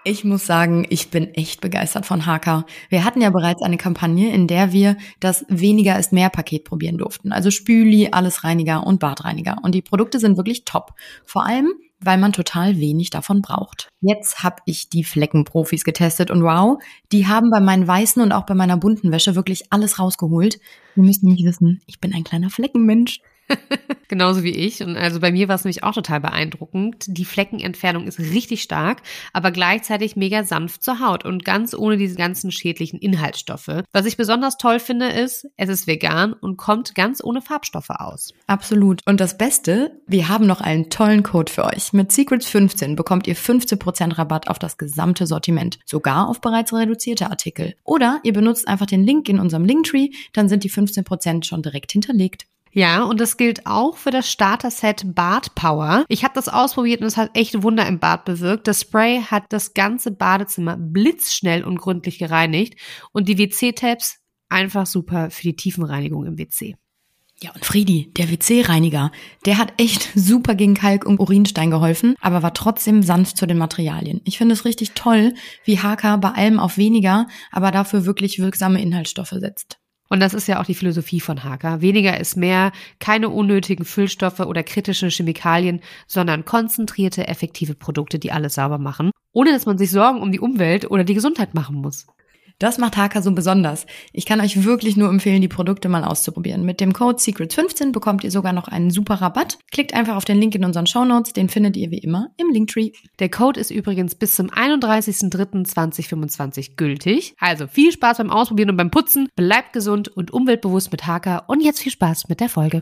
Ich muss sagen, ich bin echt begeistert von Haakaa. Wir hatten ja bereits eine Kampagne, in der wir das Weniger ist mehr Paket probieren durften. Also Spüli, Allesreiniger und Badreiniger. Und die Produkte sind wirklich top. Vor allem, weil man total wenig davon braucht. Jetzt habe ich die Fleckenprofis getestet und wow, die haben bei meinen weißen und auch bei meiner bunten Wäsche wirklich alles rausgeholt. Ihr müsst nämlich wissen, ich bin ein kleiner Fleckenmensch. Genauso wie ich. Und also bei mir war es nämlich auch total beeindruckend. Die Fleckenentfernung ist richtig stark, aber gleichzeitig mega sanft zur Haut und ganz ohne diese ganzen schädlichen Inhaltsstoffe. Was ich besonders toll finde, ist, es ist vegan und kommt ganz ohne Farbstoffe aus. Absolut. Und das Beste, wir haben noch einen tollen Code für euch. Mit Secrets15 bekommt ihr 15% Rabatt auf das gesamte Sortiment, sogar auf bereits reduzierte Artikel. Oder ihr benutzt einfach den Link in unserem Linktree, dann sind die 15% schon direkt hinterlegt. Ja, und das gilt auch für das Starter-Set Bad Power. Ich habe das ausprobiert und es hat echt Wunder im Bad bewirkt. Das Spray hat das ganze Badezimmer blitzschnell und gründlich gereinigt und die WC-Tabs einfach super für die Tiefenreinigung im WC. Ja, und Friedi, der WC-Reiniger, der hat echt super gegen Kalk und Urinstein geholfen, aber war trotzdem sanft zu den Materialien. Ich finde es richtig toll, wie Haakaa bei allem auf weniger, aber dafür wirklich wirksame Inhaltsstoffe setzt. Und das ist ja auch die Philosophie von Haakaa. Weniger ist mehr, keine unnötigen Füllstoffe oder kritische Chemikalien, sondern konzentrierte, effektive Produkte, die alles sauber machen, ohne dass man sich Sorgen um die Umwelt oder die Gesundheit machen muss. Das macht Haakaa so besonders. Ich kann euch wirklich nur empfehlen, die Produkte mal auszuprobieren. Mit dem Code Secrets15 bekommt ihr sogar noch einen super Rabatt. Klickt einfach auf den Link in unseren Shownotes, den findet ihr wie immer im Linktree. Der Code ist übrigens bis zum 31.03.2025 gültig. Also viel Spaß beim Ausprobieren und beim Putzen, bleibt gesund und umweltbewusst mit Haakaa und jetzt viel Spaß mit der Folge.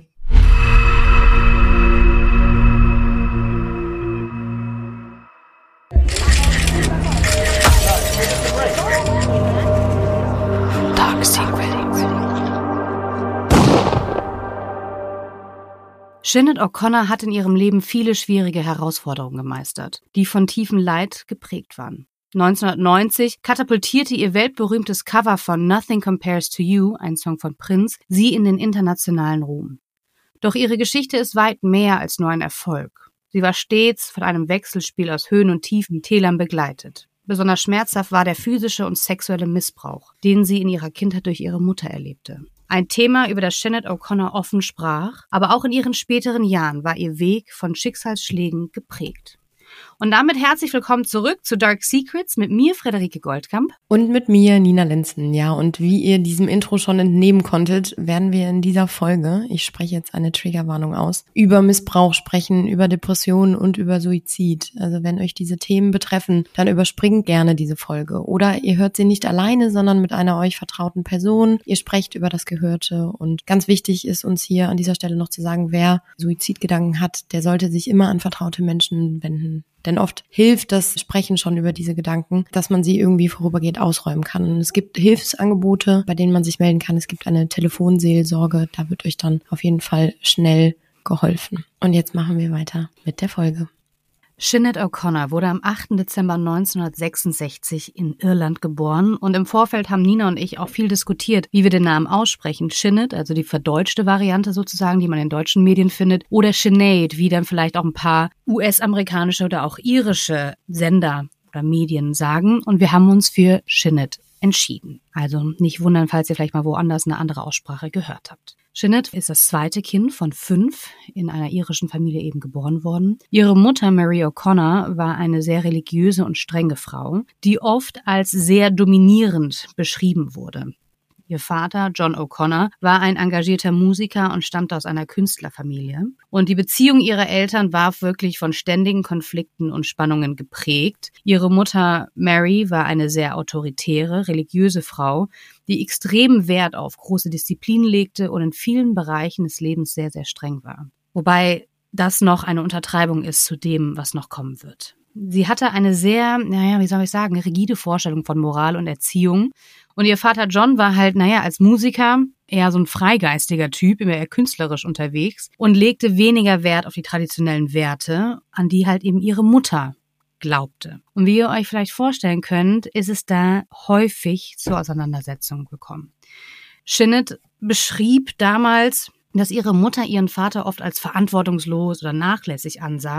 Sinead O'Connor hat in ihrem Leben viele schwierige Herausforderungen gemeistert, die von tiefem Leid geprägt waren. 1990 katapultierte ihr weltberühmtes Cover von Nothing Compares to You, ein Song von Prince, sie in den internationalen Ruhm. Doch ihre Geschichte ist weit mehr als nur ein Erfolg. Sie war stets von einem Wechselspiel aus Höhen und Tiefen, Tälern begleitet. Besonders schmerzhaft war der physische und sexuelle Missbrauch, den sie in ihrer Kindheit durch ihre Mutter erlebte. Ein Thema, über das Sinead O'Connor offen sprach, aber auch in ihren späteren Jahren war ihr Weg von Schicksalsschlägen geprägt. Und damit herzlich willkommen zurück zu Dark Secrets mit mir, Friederike Goldkamp. Und mit mir, Nina Lenzen. Ja, und wie ihr diesem Intro schon entnehmen konntet, werden wir in dieser Folge, ich spreche jetzt eine Triggerwarnung aus, über Missbrauch sprechen, über Depressionen und über Suizid. Also wenn euch diese Themen betreffen, dann überspringt gerne diese Folge. Oder ihr hört sie nicht alleine, sondern mit einer euch vertrauten Person. Ihr sprecht über das Gehörte. Und ganz wichtig ist uns hier an dieser Stelle noch zu sagen, wer Suizidgedanken hat, der sollte sich immer an vertraute Menschen wenden. Denn oft hilft das Sprechen schon über diese Gedanken, dass man sie irgendwie vorübergehend ausräumen kann. Und es gibt Hilfsangebote, bei denen man sich melden kann. Es gibt eine Telefonseelsorge, da wird euch dann auf jeden Fall schnell geholfen. Und jetzt machen wir weiter mit der Folge. Sinead O'Connor wurde am 8. Dezember 1966 in Irland geboren und im Vorfeld haben Nina und ich auch viel diskutiert, wie wir den Namen aussprechen. Sinead, also die verdeutschte Variante sozusagen, die man in deutschen Medien findet, oder Sinead, wie dann vielleicht auch ein paar US-amerikanische oder auch irische Sender oder Medien sagen. Und wir haben uns für Sinead entschieden. Also nicht wundern, falls ihr vielleicht mal woanders eine andere Aussprache gehört habt. Sinead ist das zweite Kind von 5, in einer irischen Familie eben geboren worden. Ihre Mutter Mary O'Connor war eine sehr religiöse und strenge Frau, die oft als sehr dominierend beschrieben wurde. Ihr Vater, John O'Connor, war ein engagierter Musiker und stammte aus einer Künstlerfamilie. Und die Beziehung ihrer Eltern war wirklich von ständigen Konflikten und Spannungen geprägt. Ihre Mutter Mary war eine sehr autoritäre, religiöse Frau, die extremen Wert auf große Disziplin legte und in vielen Bereichen des Lebens sehr, sehr streng war. Wobei das noch eine Untertreibung ist zu dem, was noch kommen wird. Sie hatte eine sehr, rigide Vorstellung von Moral und Erziehung. Und ihr Vater John war halt, als Musiker eher so ein freigeistiger Typ, immer eher künstlerisch unterwegs und legte weniger Wert auf die traditionellen Werte, an die halt eben ihre Mutter glaubte. Und wie ihr euch vielleicht vorstellen könnt, ist es da häufig zur Auseinandersetzung gekommen. Sinead beschrieb damals, dass ihre Mutter ihren Vater oft als verantwortungslos oder nachlässig ansah,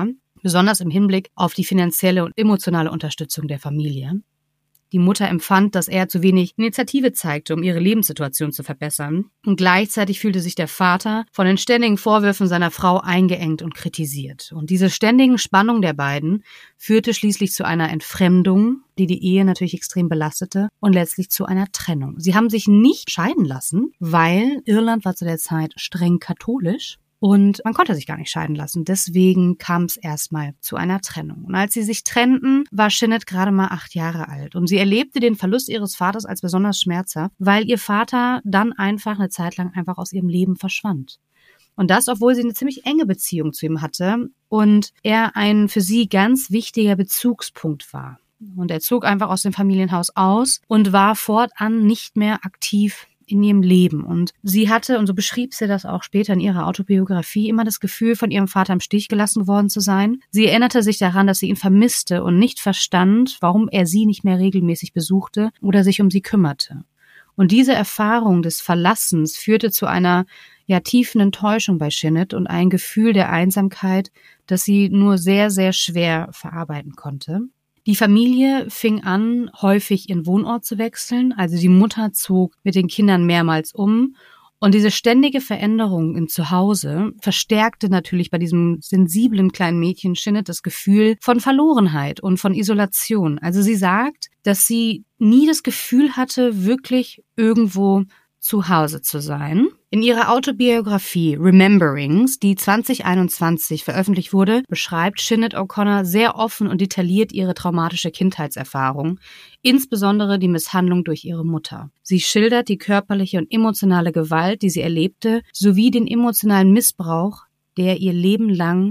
besonders im Hinblick auf die finanzielle und emotionale Unterstützung der Familie. Die Mutter empfand, dass er zu wenig Initiative zeigte, um ihre Lebenssituation zu verbessern. Und gleichzeitig fühlte sich der Vater von den ständigen Vorwürfen seiner Frau eingeengt und kritisiert. Und diese ständigen Spannungen der beiden führte schließlich zu einer Entfremdung, die die Ehe natürlich extrem belastete, und letztlich zu einer Trennung. Sie haben sich nicht scheiden lassen, weil Irland war zu der Zeit streng katholisch. Und man konnte sich gar nicht scheiden lassen. Deswegen kam es erstmal zu einer Trennung. Und als sie sich trennten, war Sinead gerade mal 8 Jahre alt. Und sie erlebte den Verlust ihres Vaters als besonders schmerzhaft, weil ihr Vater dann einfach eine Zeit lang einfach aus ihrem Leben verschwand. Und das, obwohl sie eine ziemlich enge Beziehung zu ihm hatte und er ein für sie ganz wichtiger Bezugspunkt war. Und er zog einfach aus dem Familienhaus aus und war fortan nicht mehr aktiv in ihrem Leben. Und sie hatte, und so beschrieb sie das auch später in ihrer Autobiografie, immer das Gefühl, von ihrem Vater im Stich gelassen worden zu sein. Sie erinnerte sich daran, dass sie ihn vermisste und nicht verstand, warum er sie nicht mehr regelmäßig besuchte oder sich um sie kümmerte. Und diese Erfahrung des Verlassens führte zu einer tiefen Enttäuschung bei Sinead und ein Gefühl der Einsamkeit, das sie nur sehr, sehr schwer verarbeiten konnte. Die Familie fing an, häufig ihren Wohnort zu wechseln. Also die Mutter zog mit den Kindern mehrmals um. Und diese ständige Veränderung im Zuhause verstärkte natürlich bei diesem sensiblen kleinen Mädchen Sinead das Gefühl von Verlorenheit und von Isolation. Also sie sagt, dass sie nie das Gefühl hatte, wirklich irgendwo zu Hause zu sein. In ihrer Autobiografie Rememberings, die 2021 veröffentlicht wurde, beschreibt Sinead O'Connor sehr offen und detailliert ihre traumatische Kindheitserfahrung, insbesondere die Misshandlung durch ihre Mutter. Sie schildert die körperliche und emotionale Gewalt, die sie erlebte, sowie den emotionalen Missbrauch, der ihr Leben lang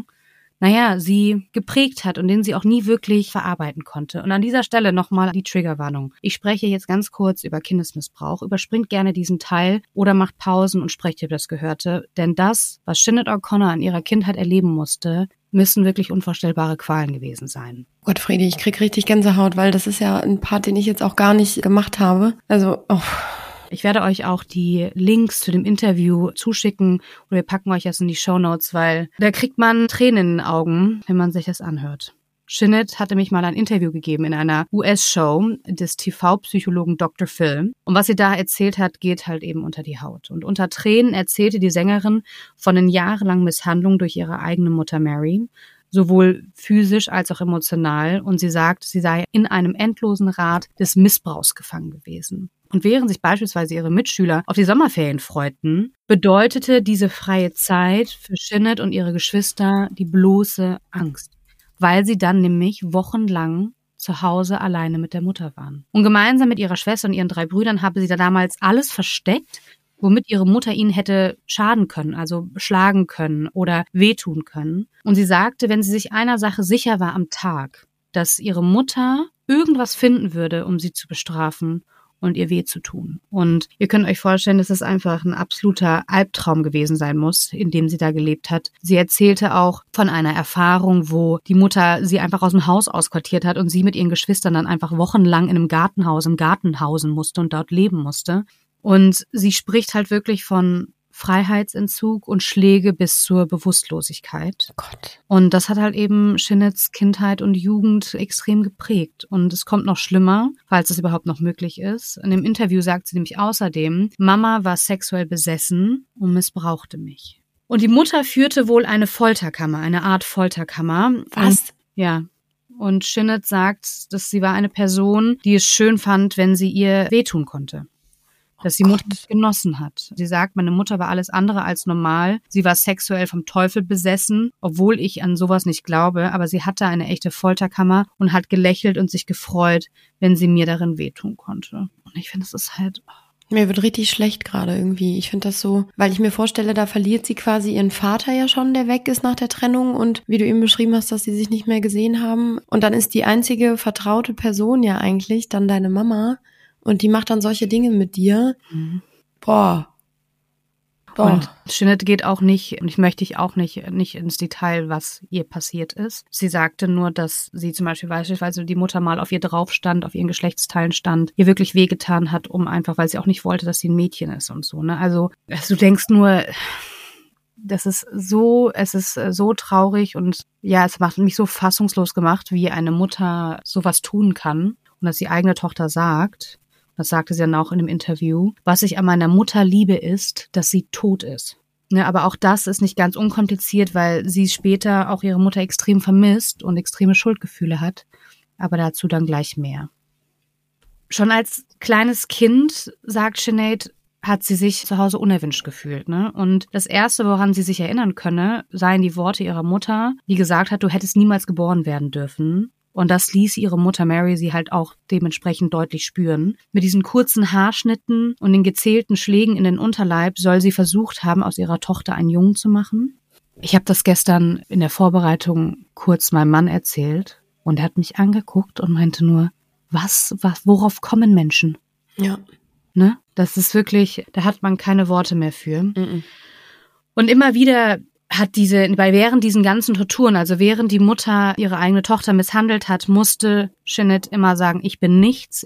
sie geprägt hat und den sie auch nie wirklich verarbeiten konnte. Und an dieser Stelle nochmal die Triggerwarnung. Ich spreche jetzt ganz kurz über Kindesmissbrauch. Überspringt gerne diesen Teil oder macht Pausen und sprecht über das Gehörte. Denn das, was Sinead O'Connor in ihrer Kindheit erleben musste, müssen wirklich unvorstellbare Qualen gewesen sein. Gott, Fredi, ich krieg richtig Gänsehaut, weil das ist ja ein Part, den ich jetzt auch gar nicht gemacht habe. Also, Ich werde euch auch die Links zu dem Interview zuschicken oder wir packen euch das in die Shownotes, weil da kriegt man Tränen in den Augen, wenn man sich das anhört. Sinead hatte mich mal ein Interview gegeben in einer US-Show des TV-Psychologen Dr. Phil. Und was sie da erzählt hat, geht halt eben unter die Haut. Und unter Tränen erzählte die Sängerin von den jahrelangen Misshandlungen durch ihre eigene Mutter Mary, sowohl physisch als auch emotional. Und sie sagt, sie sei in einem endlosen Rad des Missbrauchs gefangen gewesen. Und während sich beispielsweise ihre Mitschüler auf die Sommerferien freuten, bedeutete diese freie Zeit für Sinead und ihre Geschwister die bloße Angst, weil sie dann nämlich wochenlang zu Hause alleine mit der Mutter waren. Und gemeinsam mit ihrer Schwester und ihren 3 Brüdern habe sie da damals alles versteckt, womit ihre Mutter ihnen hätte schaden können, also schlagen können oder wehtun können. Und sie sagte, wenn sie sich einer Sache sicher war am Tag, dass ihre Mutter irgendwas finden würde, um sie zu bestrafen und ihr weh zu tun. Und ihr könnt euch vorstellen, dass es einfach ein absoluter Albtraum gewesen sein muss, in dem sie da gelebt hat. Sie erzählte auch von einer Erfahrung, wo die Mutter sie einfach aus dem Haus ausquartiert hat und sie mit ihren Geschwistern dann einfach wochenlang in einem Gartenhaus, im Garten hausen musste und dort leben musste. Und sie spricht halt wirklich von Freiheitsentzug und Schläge bis zur Bewusstlosigkeit. Gott. Und das hat halt eben Sineads Kindheit und Jugend extrem geprägt. Und es kommt noch schlimmer, falls es überhaupt noch möglich ist. In dem Interview sagt sie nämlich außerdem, Mama war sexuell besessen und missbrauchte mich. Und die Mutter führte wohl eine Folterkammer, eine Art Folterkammer. Was? Und Sinead sagt, dass sie war eine Person, die es schön fand, wenn sie ihr wehtun konnte. Dass die Mutter das genossen hat. Sie sagt, meine Mutter war alles andere als normal. Sie war sexuell vom Teufel besessen, obwohl ich an sowas nicht glaube. Aber sie hatte eine echte Folterkammer und hat gelächelt und sich gefreut, wenn sie mir darin wehtun konnte. Und ich finde, das ist halt... Mir wird richtig schlecht gerade irgendwie. Ich finde das so, weil ich mir vorstelle, da verliert sie quasi ihren Vater ja schon, der weg ist nach der Trennung und wie du eben beschrieben hast, dass sie sich nicht mehr gesehen haben. Und dann ist die einzige vertraute Person ja eigentlich dann deine Mama. Und die macht dann solche Dinge mit dir. Mhm. Boah. Und Sinead geht auch nicht, und ich möchte auch nicht ins Detail, was ihr passiert ist. Sie sagte nur, dass sie zum Beispiel beispielsweise die Mutter mal auf ihr drauf stand, auf ihren Geschlechtsteilen stand, ihr wirklich wehgetan hat, weil sie auch nicht wollte, dass sie ein Mädchen ist und so, ne? Also du denkst nur, es ist so traurig und ja, es macht mich so fassungslos gemacht, wie eine Mutter sowas tun kann und dass die eigene Tochter sagt, das sagte sie dann auch in dem Interview, was ich an meiner Mutter liebe ist, dass sie tot ist. Ne, aber auch das ist nicht ganz unkompliziert, weil sie später auch ihre Mutter extrem vermisst und extreme Schuldgefühle hat. Aber dazu dann gleich mehr. Schon als kleines Kind, sagt Sinead, hat sie sich zu Hause unerwünscht gefühlt. Ne? Und das Erste, woran sie sich erinnern könne, seien die Worte ihrer Mutter, die gesagt hat, du hättest niemals geboren werden dürfen. Und das ließ ihre Mutter Mary sie halt auch dementsprechend deutlich spüren. Mit diesen kurzen Haarschnitten und den gezählten Schlägen in den Unterleib soll sie versucht haben, aus ihrer Tochter einen Jungen zu machen. Ich habe das gestern in der Vorbereitung kurz meinem Mann erzählt und er hat mich angeguckt und meinte nur, worauf kommen Menschen? Ja. Ne? Das ist wirklich, da hat man keine Worte mehr für. Mhm. Und immer wieder während diesen ganzen Torturen, also während die Mutter ihre eigene Tochter misshandelt hat, musste Sinead immer sagen, ich bin nichts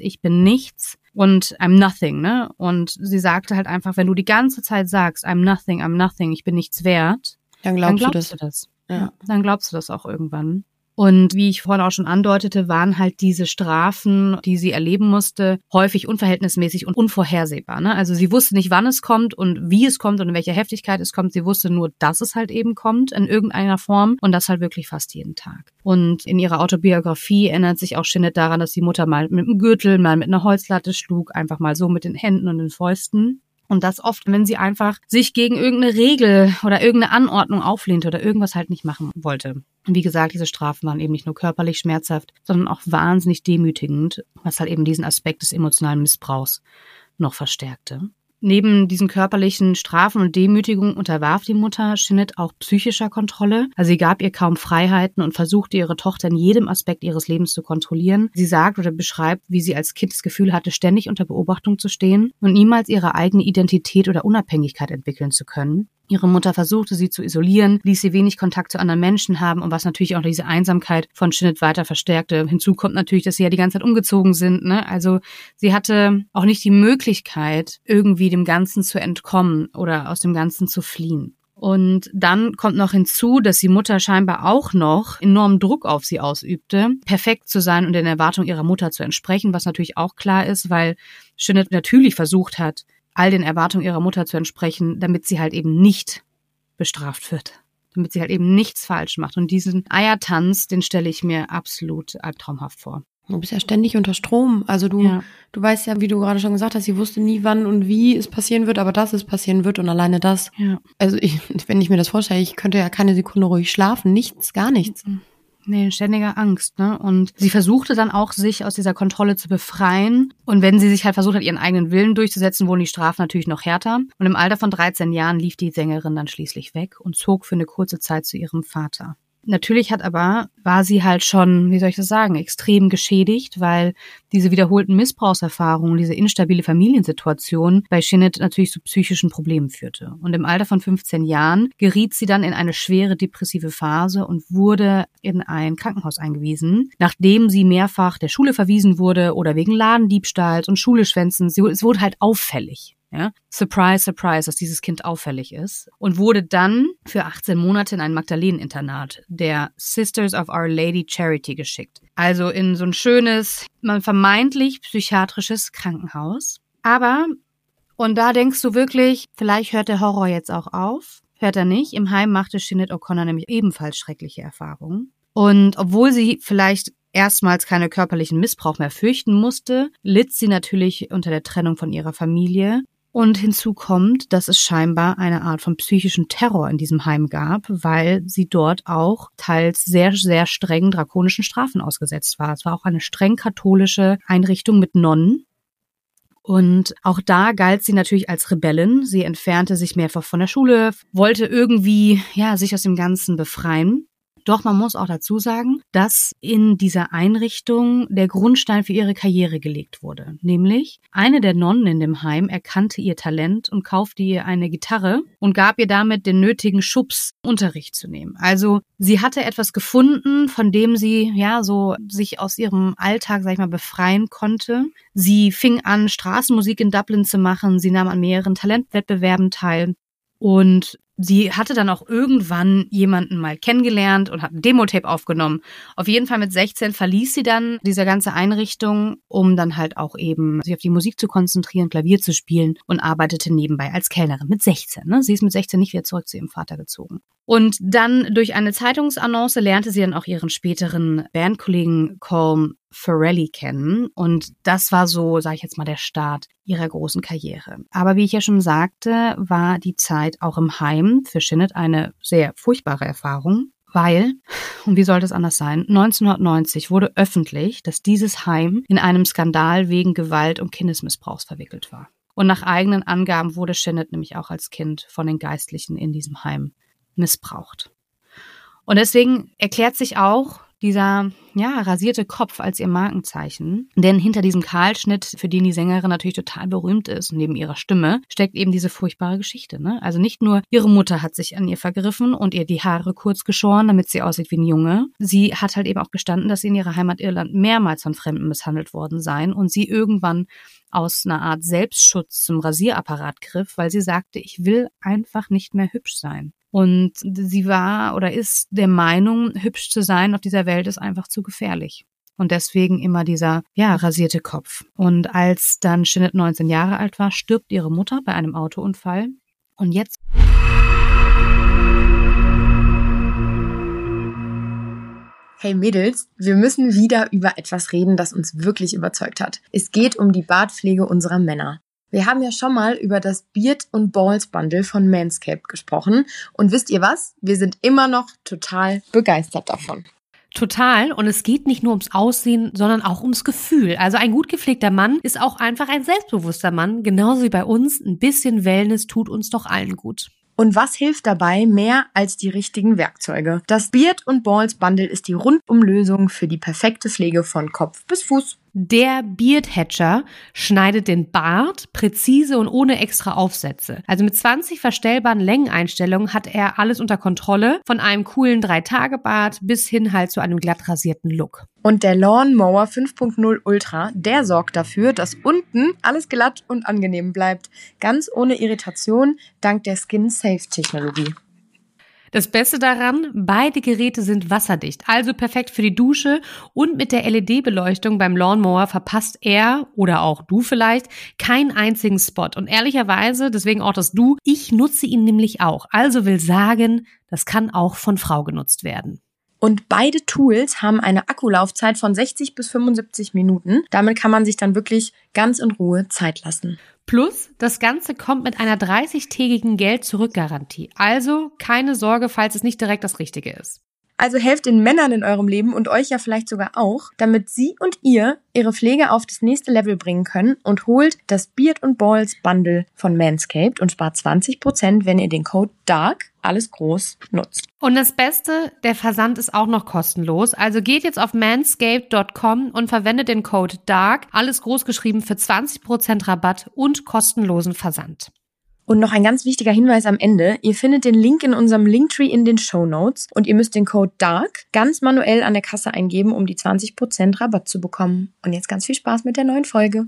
und I'm nothing, ne? Und sie sagte halt einfach, wenn du die ganze Zeit sagst, I'm nothing, ich bin nichts wert, dann glaubst du das. Ja. Dann glaubst du das auch irgendwann. Und wie ich vorhin auch schon andeutete, waren halt diese Strafen, die sie erleben musste, häufig unverhältnismäßig und unvorhersehbar. Ne? Also sie wusste nicht, wann es kommt und wie es kommt und in welcher Heftigkeit es kommt. Sie wusste nur, dass es halt eben kommt in irgendeiner Form und das halt wirklich fast jeden Tag. Und in ihrer Autobiografie erinnert sich auch Sinead daran, dass die Mutter mal mit einem Gürtel, mal mit einer Holzlatte schlug, einfach mal so mit den Händen und den Fäusten. Und das oft, wenn sie einfach sich gegen irgendeine Regel oder irgendeine Anordnung auflehnte oder irgendwas halt nicht machen wollte. Und wie gesagt, diese Strafen waren eben nicht nur körperlich schmerzhaft, sondern auch wahnsinnig demütigend, was halt eben diesen Aspekt des emotionalen Missbrauchs noch verstärkte. Neben diesen körperlichen Strafen und Demütigungen unterwarf die Mutter Sinead auch psychischer Kontrolle. Also sie gab ihr kaum Freiheiten und versuchte ihre Tochter in jedem Aspekt ihres Lebens zu kontrollieren. Sie sagt oder beschreibt, wie sie als Kind das Gefühl hatte, ständig unter Beobachtung zu stehen und niemals ihre eigene Identität oder Unabhängigkeit entwickeln zu können. Ihre Mutter versuchte, sie zu isolieren, ließ sie wenig Kontakt zu anderen Menschen haben und was natürlich auch diese Einsamkeit von Sinead weiter verstärkte. Hinzu kommt natürlich, dass sie ja die ganze Zeit umgezogen sind. Ne? Also sie hatte auch nicht die Möglichkeit, irgendwie dem Ganzen zu entkommen oder aus dem Ganzen zu fliehen. Und dann kommt noch hinzu, dass die Mutter scheinbar auch noch enormen Druck auf sie ausübte, perfekt zu sein und den Erwartungen ihrer Mutter zu entsprechen, was natürlich auch klar ist, weil Sinead natürlich versucht hat, all den Erwartungen ihrer Mutter zu entsprechen, damit sie halt eben nicht bestraft wird. Damit sie halt eben nichts falsch macht. Und diesen Eiertanz, den stelle ich mir absolut albtraumhaft vor. Du bist ja ständig unter Strom. Also du weißt ja, wie du gerade schon gesagt hast, sie wusste nie, wann und wie es passieren wird, aber dass es passieren wird und alleine das. Ja. Also wenn ich mir das vorstelle, ich könnte ja keine Sekunde ruhig schlafen. Nichts, gar nichts. Nee, in ständiger Angst, ne? Und sie versuchte dann auch, sich aus dieser Kontrolle zu befreien. Und wenn sie sich halt versucht hat, ihren eigenen Willen durchzusetzen, wurden die Strafen natürlich noch härter. Und im Alter von 13 Jahren lief die Sängerin dann schließlich weg und zog für eine kurze Zeit zu ihrem Vater. Natürlich war sie halt schon, wie soll ich das sagen, extrem geschädigt, weil diese wiederholten Missbrauchserfahrungen, diese instabile Familiensituation bei Sinead natürlich zu psychischen Problemen führte. Und im Alter von 15 Jahren geriet sie dann in eine schwere depressive Phase und wurde in ein Krankenhaus eingewiesen, nachdem sie mehrfach der Schule verwiesen wurde oder wegen Ladendiebstahls und Schuleschwänzens. Es wurde halt auffällig. Ja? Surprise, surprise, dass dieses Kind auffällig ist. Und wurde dann für 18 Monate in ein Magdaleneninternat der Sisters of Our Lady Charity geschickt. Also in so ein schönes, vermeintlich psychiatrisches Krankenhaus. Aber, und da denkst du wirklich, vielleicht hört der Horror jetzt auch auf. Hört er nicht. Im Heim machte Sinead O'Connor nämlich ebenfalls schreckliche Erfahrungen. Und obwohl sie vielleicht erstmals keine körperlichen Missbrauch mehr fürchten musste, litt sie natürlich unter der Trennung von ihrer Familie. Und hinzu kommt, dass es scheinbar eine Art von psychischen Terror in diesem Heim gab, weil sie dort auch teils sehr, sehr strengen drakonischen Strafen ausgesetzt war. Es war auch eine streng katholische Einrichtung mit Nonnen. Und auch da galt sie natürlich als Rebellin. Sie entfernte sich mehrfach von der Schule, wollte irgendwie, sich aus dem Ganzen befreien. Doch man muss auch dazu sagen, dass in dieser Einrichtung der Grundstein für ihre Karriere gelegt wurde. Nämlich eine der Nonnen in dem Heim erkannte ihr Talent und kaufte ihr eine Gitarre und gab ihr damit den nötigen Schubs, Unterricht zu nehmen. Also sie hatte etwas gefunden, von dem sie so sich aus ihrem Alltag, befreien konnte. Sie fing an, Straßenmusik in Dublin zu machen. Sie nahm an mehreren Talentwettbewerben teil. Und sie hatte dann auch irgendwann jemanden mal kennengelernt und hat ein Demo-Tape aufgenommen. Auf jeden Fall mit 16 verließ sie dann diese ganze Einrichtung, um dann halt auch eben sich auf die Musik zu konzentrieren, Klavier zu spielen und arbeitete nebenbei als Kellnerin mit 16. Ne? Sie ist mit 16 nicht wieder zurück zu ihrem Vater gezogen. Und dann durch eine Zeitungsannonce lernte sie dann auch ihren späteren Bandkollegen Colm Farrelly kennen. Und das war so, sage ich jetzt mal, der Start ihrer großen Karriere. Aber wie ich ja schon sagte, war die Zeit auch im Heim für Sinead eine sehr furchtbare Erfahrung. Weil, und wie sollte es anders sein, 1990 wurde öffentlich, dass dieses Heim in einem Skandal wegen Gewalt und Kindesmissbrauchs verwickelt war. Und nach eigenen Angaben wurde Sinead nämlich auch als Kind von den Geistlichen in diesem Heim missbraucht. Und deswegen erklärt sich auch dieser rasierte Kopf als ihr Markenzeichen. Denn hinter diesem Kahlschnitt, für den die Sängerin natürlich total berühmt ist, neben ihrer Stimme, steckt eben diese furchtbare Geschichte. Ne? Also nicht nur ihre Mutter hat sich an ihr vergriffen und ihr die Haare kurz geschoren, damit sie aussieht wie ein Junge. Sie hat halt eben auch gestanden, dass sie in ihrer Heimat Irland mehrmals von Fremden misshandelt worden seien und sie irgendwann aus einer Art Selbstschutz zum Rasierapparat griff, weil sie sagte, ich will einfach nicht mehr hübsch sein. Und sie war oder ist der Meinung, hübsch zu sein auf dieser Welt ist einfach zu gefährlich. Und deswegen immer dieser, rasierte Kopf. Und als dann Sinead 19 Jahre alt war, stirbt ihre Mutter bei einem Autounfall. Und jetzt... Hey Mädels, wir müssen wieder über etwas reden, das uns wirklich überzeugt hat. Es geht um die Bartpflege unserer Männer. Wir haben ja schon mal über das Beard und Balls Bundle von Manscaped gesprochen. Und wisst ihr was? Wir sind immer noch total begeistert davon. Total. Und es geht nicht nur ums Aussehen, sondern auch ums Gefühl. Also ein gut gepflegter Mann ist auch einfach ein selbstbewusster Mann. Genauso wie bei uns. Ein bisschen Wellness tut uns doch allen gut. Und was hilft dabei mehr als die richtigen Werkzeuge? Das Beard und Balls Bundle ist die Rundumlösung für die perfekte Pflege von Kopf bis Fuß. Der Beard Hatcher schneidet den Bart präzise und ohne extra Aufsätze. Also mit 20 verstellbaren Längeneinstellungen hat er alles unter Kontrolle, von einem coolen 3-Tage-Bart bis hin halt zu einem glatt rasierten Look. Und der Lawnmower 5.0 Ultra, der sorgt dafür, dass unten alles glatt und angenehm bleibt. Ganz ohne Irritation, dank der Skin-Safe-Technologie. Das Beste daran, beide Geräte sind wasserdicht, also perfekt für die Dusche und mit der LED-Beleuchtung beim Lawnmower verpasst er, oder auch du vielleicht, keinen einzigen Spot. Und ehrlicherweise, deswegen auch das Du, ich nutze ihn nämlich auch. Also will sagen, das kann auch von Frau genutzt werden. Und beide Tools haben eine Akkulaufzeit von 60 bis 75 Minuten. Damit kann man sich dann wirklich ganz in Ruhe Zeit lassen. Plus, das Ganze kommt mit einer 30-tägigen Geld-Zurück-Garantie. Also keine Sorge, falls es nicht direkt das Richtige ist. Also helft den Männern in eurem Leben und euch ja vielleicht sogar auch, damit sie und ihr ihre Pflege auf das nächste Level bringen können und holt das Beard und Balls Bundle von Manscaped und spart 20%, wenn ihr den Code DARK, alles groß, nutzt. Und das Beste, der Versand ist auch noch kostenlos. Also geht jetzt auf manscaped.com und verwendet den Code DARK, alles groß geschrieben, für 20% Rabatt und kostenlosen Versand. Und noch ein ganz wichtiger Hinweis am Ende. Ihr findet den Link in unserem Linktree in den Shownotes und ihr müsst den Code DARK ganz manuell an der Kasse eingeben, um die 20% Rabatt zu bekommen. Und jetzt ganz viel Spaß mit der neuen Folge.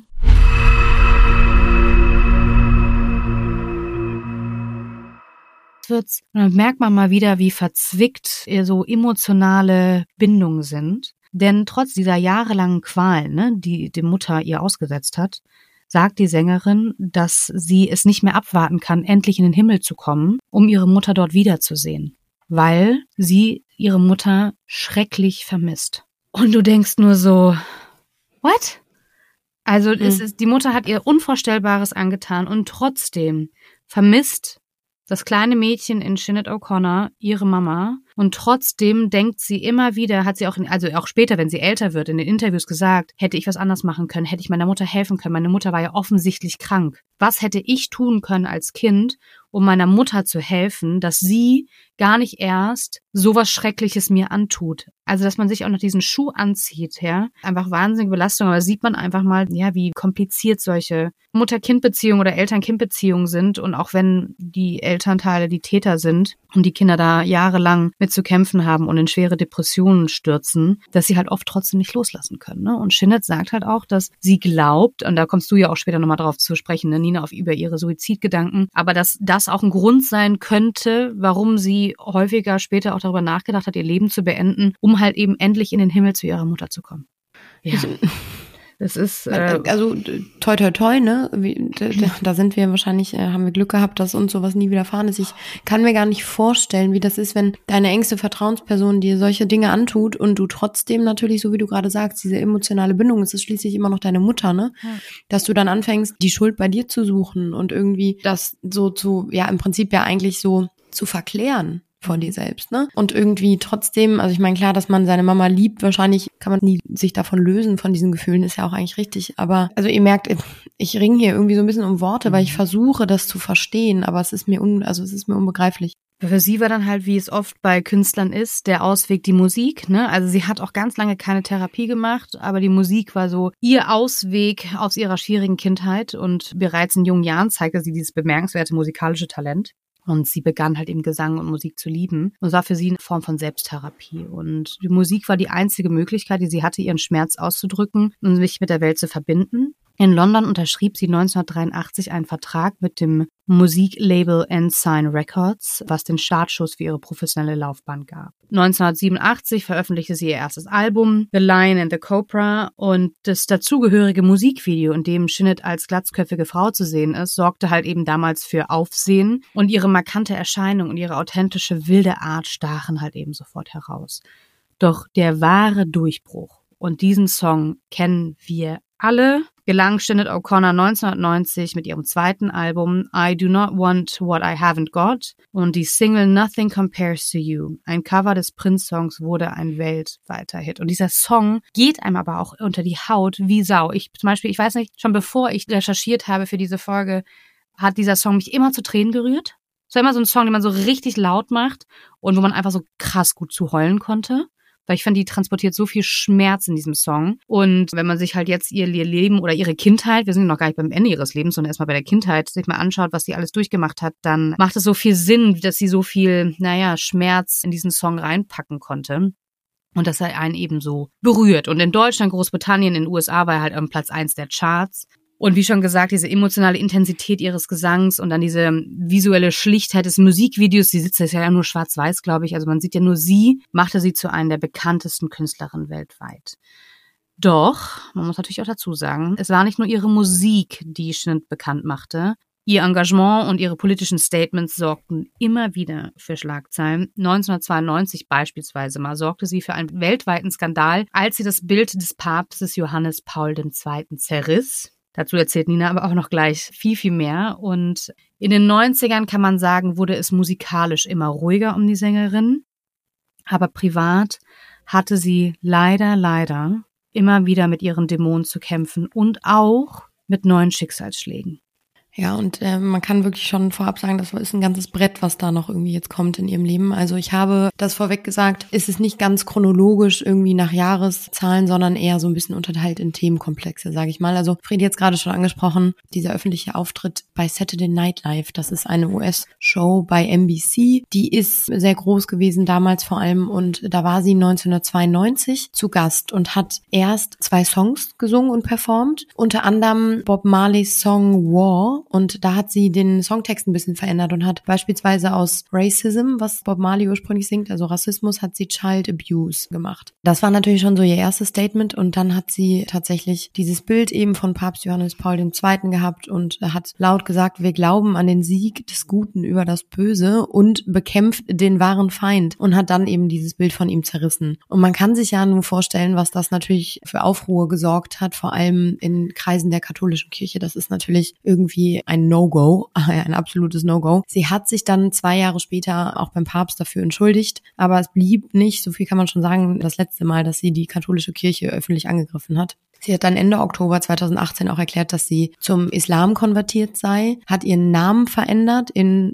Dann merkt man mal wieder, wie verzwickt so emotionale Bindungen sind. Denn trotz dieser jahrelangen Qualen, ne, die die Mutter ihr ausgesetzt hat, sagt die Sängerin, dass sie es nicht mehr abwarten kann, endlich in den Himmel zu kommen, um ihre Mutter dort wiederzusehen, weil sie ihre Mutter schrecklich vermisst. Und du denkst nur so, what? Also die Mutter hat ihr Unvorstellbares angetan und trotzdem vermisst das kleine Mädchen in Sinead O'Connor ihre Mama. Und trotzdem denkt sie immer wieder, hat sie auch, also auch später, wenn sie älter wird, in den Interviews gesagt, hätte ich was anders machen können, hätte ich meiner Mutter helfen können. Meine Mutter war ja offensichtlich krank. Was hätte ich tun können als Kind, um meiner Mutter zu helfen, dass sie gar nicht erst sowas Schreckliches mir antut. Also, dass man sich auch noch diesen Schuh anzieht, ja. Einfach wahnsinnige Belastung. Aber da sieht man einfach mal, ja, wie kompliziert solche Mutter-Kind-Beziehungen oder Eltern-Kind-Beziehungen sind. Und auch wenn die Elternteile die Täter sind und die Kinder da jahrelang mit zu kämpfen haben und in schwere Depressionen stürzen, dass sie halt oft trotzdem nicht loslassen können, ne? Und Sinead sagt halt auch, dass sie glaubt, und da kommst du ja auch später nochmal drauf zu sprechen, ne, Nina, über ihre Suizidgedanken, aber dass das auch ein Grund sein könnte, warum sie häufiger später auch darüber nachgedacht hat, ihr Leben zu beenden, um halt eben endlich in den Himmel zu ihrer Mutter zu kommen. Ja. Das ist also toi toi toi, ne? Da sind wir wahrscheinlich, haben wir Glück gehabt, dass uns sowas nie widerfahren ist. Ich kann mir gar nicht vorstellen, wie das ist, wenn deine engste Vertrauensperson dir solche Dinge antut und du trotzdem natürlich, so wie du gerade sagst, diese emotionale Bindung, es ist schließlich immer noch deine Mutter, ne? Ja. Dass du dann anfängst, die Schuld bei dir zu suchen und irgendwie das so zu, ja, im Prinzip ja eigentlich so zu verklären von dir selbst, ne? Und irgendwie trotzdem, also ich meine, klar, dass man seine Mama liebt, wahrscheinlich kann man nie sich davon lösen, von diesen Gefühlen, ist ja auch eigentlich richtig. Aber, also ihr merkt, ich ringe hier irgendwie so ein bisschen um Worte, weil ich versuche, das zu verstehen, aber es ist mir unbegreiflich. Für sie war dann halt, wie es oft bei Künstlern ist, der Ausweg die Musik, ne? Also sie hat auch ganz lange keine Therapie gemacht, aber die Musik war so ihr Ausweg aus ihrer schwierigen Kindheit und bereits in jungen Jahren zeigte sie dieses bemerkenswerte musikalische Talent. Und sie begann halt eben Gesang und Musik zu lieben. Und es war für sie eine Form von Selbsttherapie. Und die Musik war die einzige Möglichkeit, die sie hatte, ihren Schmerz auszudrücken und sich mit der Welt zu verbinden. In London unterschrieb sie 1983 einen Vertrag mit dem Musiklabel Ensign Records, was den Startschuss für ihre professionelle Laufbahn gab. 1987 veröffentlichte sie ihr erstes Album, The Lion and the Cobra, und das dazugehörige Musikvideo, in dem Sinead als glatzköpfige Frau zu sehen ist, sorgte halt eben damals für Aufsehen, und ihre markante Erscheinung und ihre authentische, wilde Art stachen halt eben sofort heraus. Doch der wahre Durchbruch, und diesen Song kennen wir alle, gelang Sinead O'Connor 1990 mit ihrem zweiten Album I Do Not Want What I Haven't Got, und die Single Nothing Compares to You, ein Cover des Prince-Songs, wurde ein weltweiter Hit. Und dieser Song geht einem aber auch unter die Haut wie Sau. Ich weiß nicht, schon bevor ich recherchiert habe für diese Folge, hat dieser Song mich immer zu Tränen gerührt. Es war immer so ein Song, den man so richtig laut macht und wo man einfach so krass gut zu heulen konnte. Weil ich fand, die transportiert so viel Schmerz in diesem Song. Und wenn man sich halt jetzt ihr Leben oder ihre Kindheit, wir sind noch gar nicht beim Ende ihres Lebens, sondern erstmal bei der Kindheit, sich mal anschaut, was sie alles durchgemacht hat, dann macht es so viel Sinn, dass sie so viel, Schmerz in diesen Song reinpacken konnte. Und dass er einen eben so berührt. Und in Deutschland, Großbritannien, in den USA war er halt am Platz 1 der Charts. Und wie schon gesagt, diese emotionale Intensität ihres Gesangs und dann diese visuelle Schlichtheit des Musikvideos, die sitzt ja nur schwarz-weiß, glaube ich, also man sieht ja nur sie, machte sie zu einer der bekanntesten Künstlerinnen weltweit. Doch, man muss natürlich auch dazu sagen, es war nicht nur ihre Musik, die Sinead bekannt machte. Ihr Engagement und ihre politischen Statements sorgten immer wieder für Schlagzeilen. 1992 beispielsweise mal sorgte sie für einen weltweiten Skandal, als sie das Bild des Papstes Johannes Paul II. Zerriss. Dazu erzählt Nina aber auch noch gleich viel, viel mehr. Und in den 90ern, kann man sagen, wurde es musikalisch immer ruhiger um die Sängerin. Aber privat hatte sie leider immer wieder mit ihren Dämonen zu kämpfen und auch mit neuen Schicksalsschlägen. Ja, und man kann wirklich schon vorab sagen, das ist ein ganzes Brett, was da noch irgendwie jetzt kommt in ihrem Leben. Also ich habe das vorweg gesagt, ist es nicht ganz chronologisch irgendwie nach Jahreszahlen, sondern eher so ein bisschen unterteilt in Themenkomplexe, sage ich mal. Also Fredi jetzt gerade schon angesprochen, dieser öffentliche Auftritt bei Saturday Night Live, das ist eine US-Show bei NBC, die ist sehr groß gewesen damals vor allem, und da war sie 1992 zu Gast und hat erst 2 Songs gesungen und performt, unter anderem Bob Marleys Song War. Und da hat sie den Songtext ein bisschen verändert und hat beispielsweise aus Racism, was Bob Marley ursprünglich singt, also Rassismus, hat sie Child Abuse gemacht. Das war natürlich schon so ihr erstes Statement, und dann hat sie tatsächlich dieses Bild eben von Papst Johannes Paul II. Gehabt und hat laut gesagt, wir glauben an den Sieg des Guten über das Böse und bekämpft den wahren Feind, und hat dann eben dieses Bild von ihm zerrissen. Und man kann sich ja nur vorstellen, was das natürlich für Aufruhr gesorgt hat, vor allem in Kreisen der katholischen Kirche. Das ist natürlich irgendwie ein No-Go, ein absolutes No-Go. Sie hat sich dann 2 Jahre später auch beim Papst dafür entschuldigt, aber es blieb nicht, so viel kann man schon sagen, das letzte Mal, dass sie die katholische Kirche öffentlich angegriffen hat. Sie hat dann Ende Oktober 2018 auch erklärt, dass sie zum Islam konvertiert sei, hat ihren Namen verändert in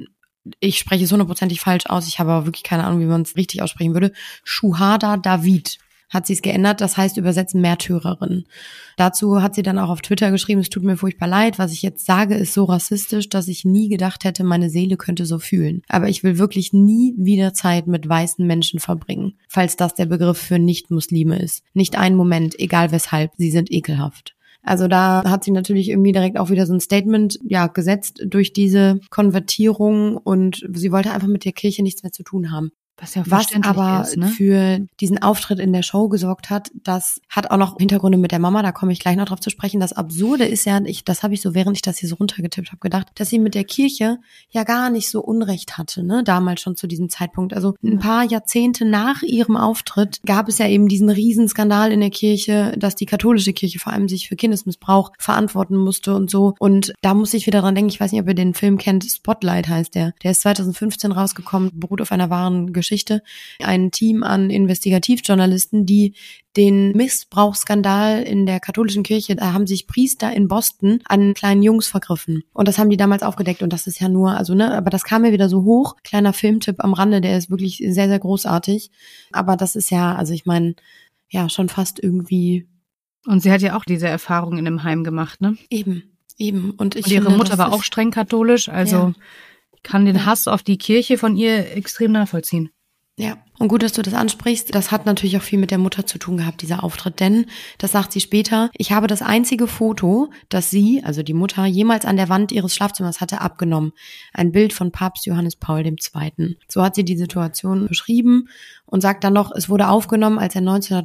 ich spreche es 100% falsch aus, ich habe aber wirklich keine Ahnung, wie man es richtig aussprechen würde, Shuhada David hat sie es geändert, das heißt übersetzen Märtyrerin. Dazu hat sie dann auch auf Twitter geschrieben, es tut mir furchtbar leid, was ich jetzt sage, ist so rassistisch, dass ich nie gedacht hätte, meine Seele könnte so fühlen. Aber ich will wirklich nie wieder Zeit mit weißen Menschen verbringen, falls das der Begriff für Nicht-Muslime ist. Nicht einen Moment, egal weshalb, sie sind ekelhaft. Also da hat sie natürlich irgendwie direkt auch wieder so ein Statement gesetzt durch diese Konvertierung und sie wollte einfach mit der Kirche nichts mehr zu tun haben. Was aber ist, ne? für diesen Auftritt in der Show gesorgt hat, das hat auch noch Hintergründe mit der Mama, da komme ich gleich noch drauf zu sprechen. Das Absurde ist ja, das habe ich so, während ich das hier so runtergetippt habe, gedacht, dass sie mit der Kirche ja gar nicht so Unrecht hatte, ne, damals schon zu diesem Zeitpunkt. Also ein paar Jahrzehnte nach ihrem Auftritt gab es ja eben diesen Riesenskandal in der Kirche, dass die katholische Kirche vor allem sich für Kindesmissbrauch verantworten musste und so. Und da muss ich wieder dran denken, ich weiß nicht, ob ihr den Film kennt, Spotlight heißt der. Der ist 2015 rausgekommen, beruht auf einer wahren Geschichte. Ein Team an Investigativjournalisten, die den Missbrauchsskandal in der katholischen Kirche, da haben sich Priester in Boston an kleinen Jungs vergriffen. Und das haben die damals aufgedeckt und das ist ja nur, aber das kam mir wieder so hoch. Kleiner Filmtipp am Rande, der ist wirklich sehr, sehr großartig. Aber das ist ja, also ich meine, ja, schon fast irgendwie. Und sie hat ja auch diese Erfahrung in einem Heim gemacht, ne? Eben. Und ihre Mutter war auch streng katholisch, also ich kann den Hass auf die Kirche von ihr extrem nachvollziehen. Ja, und gut, dass du das ansprichst. Das hat natürlich auch viel mit der Mutter zu tun gehabt, dieser Auftritt. Denn, das sagt sie später, ich habe das einzige Foto, das sie, also die Mutter, jemals an der Wand ihres Schlafzimmers hatte, abgenommen. Ein Bild von Papst Johannes Paul II. So hat sie die Situation beschrieben und sagt dann noch, es wurde aufgenommen, als er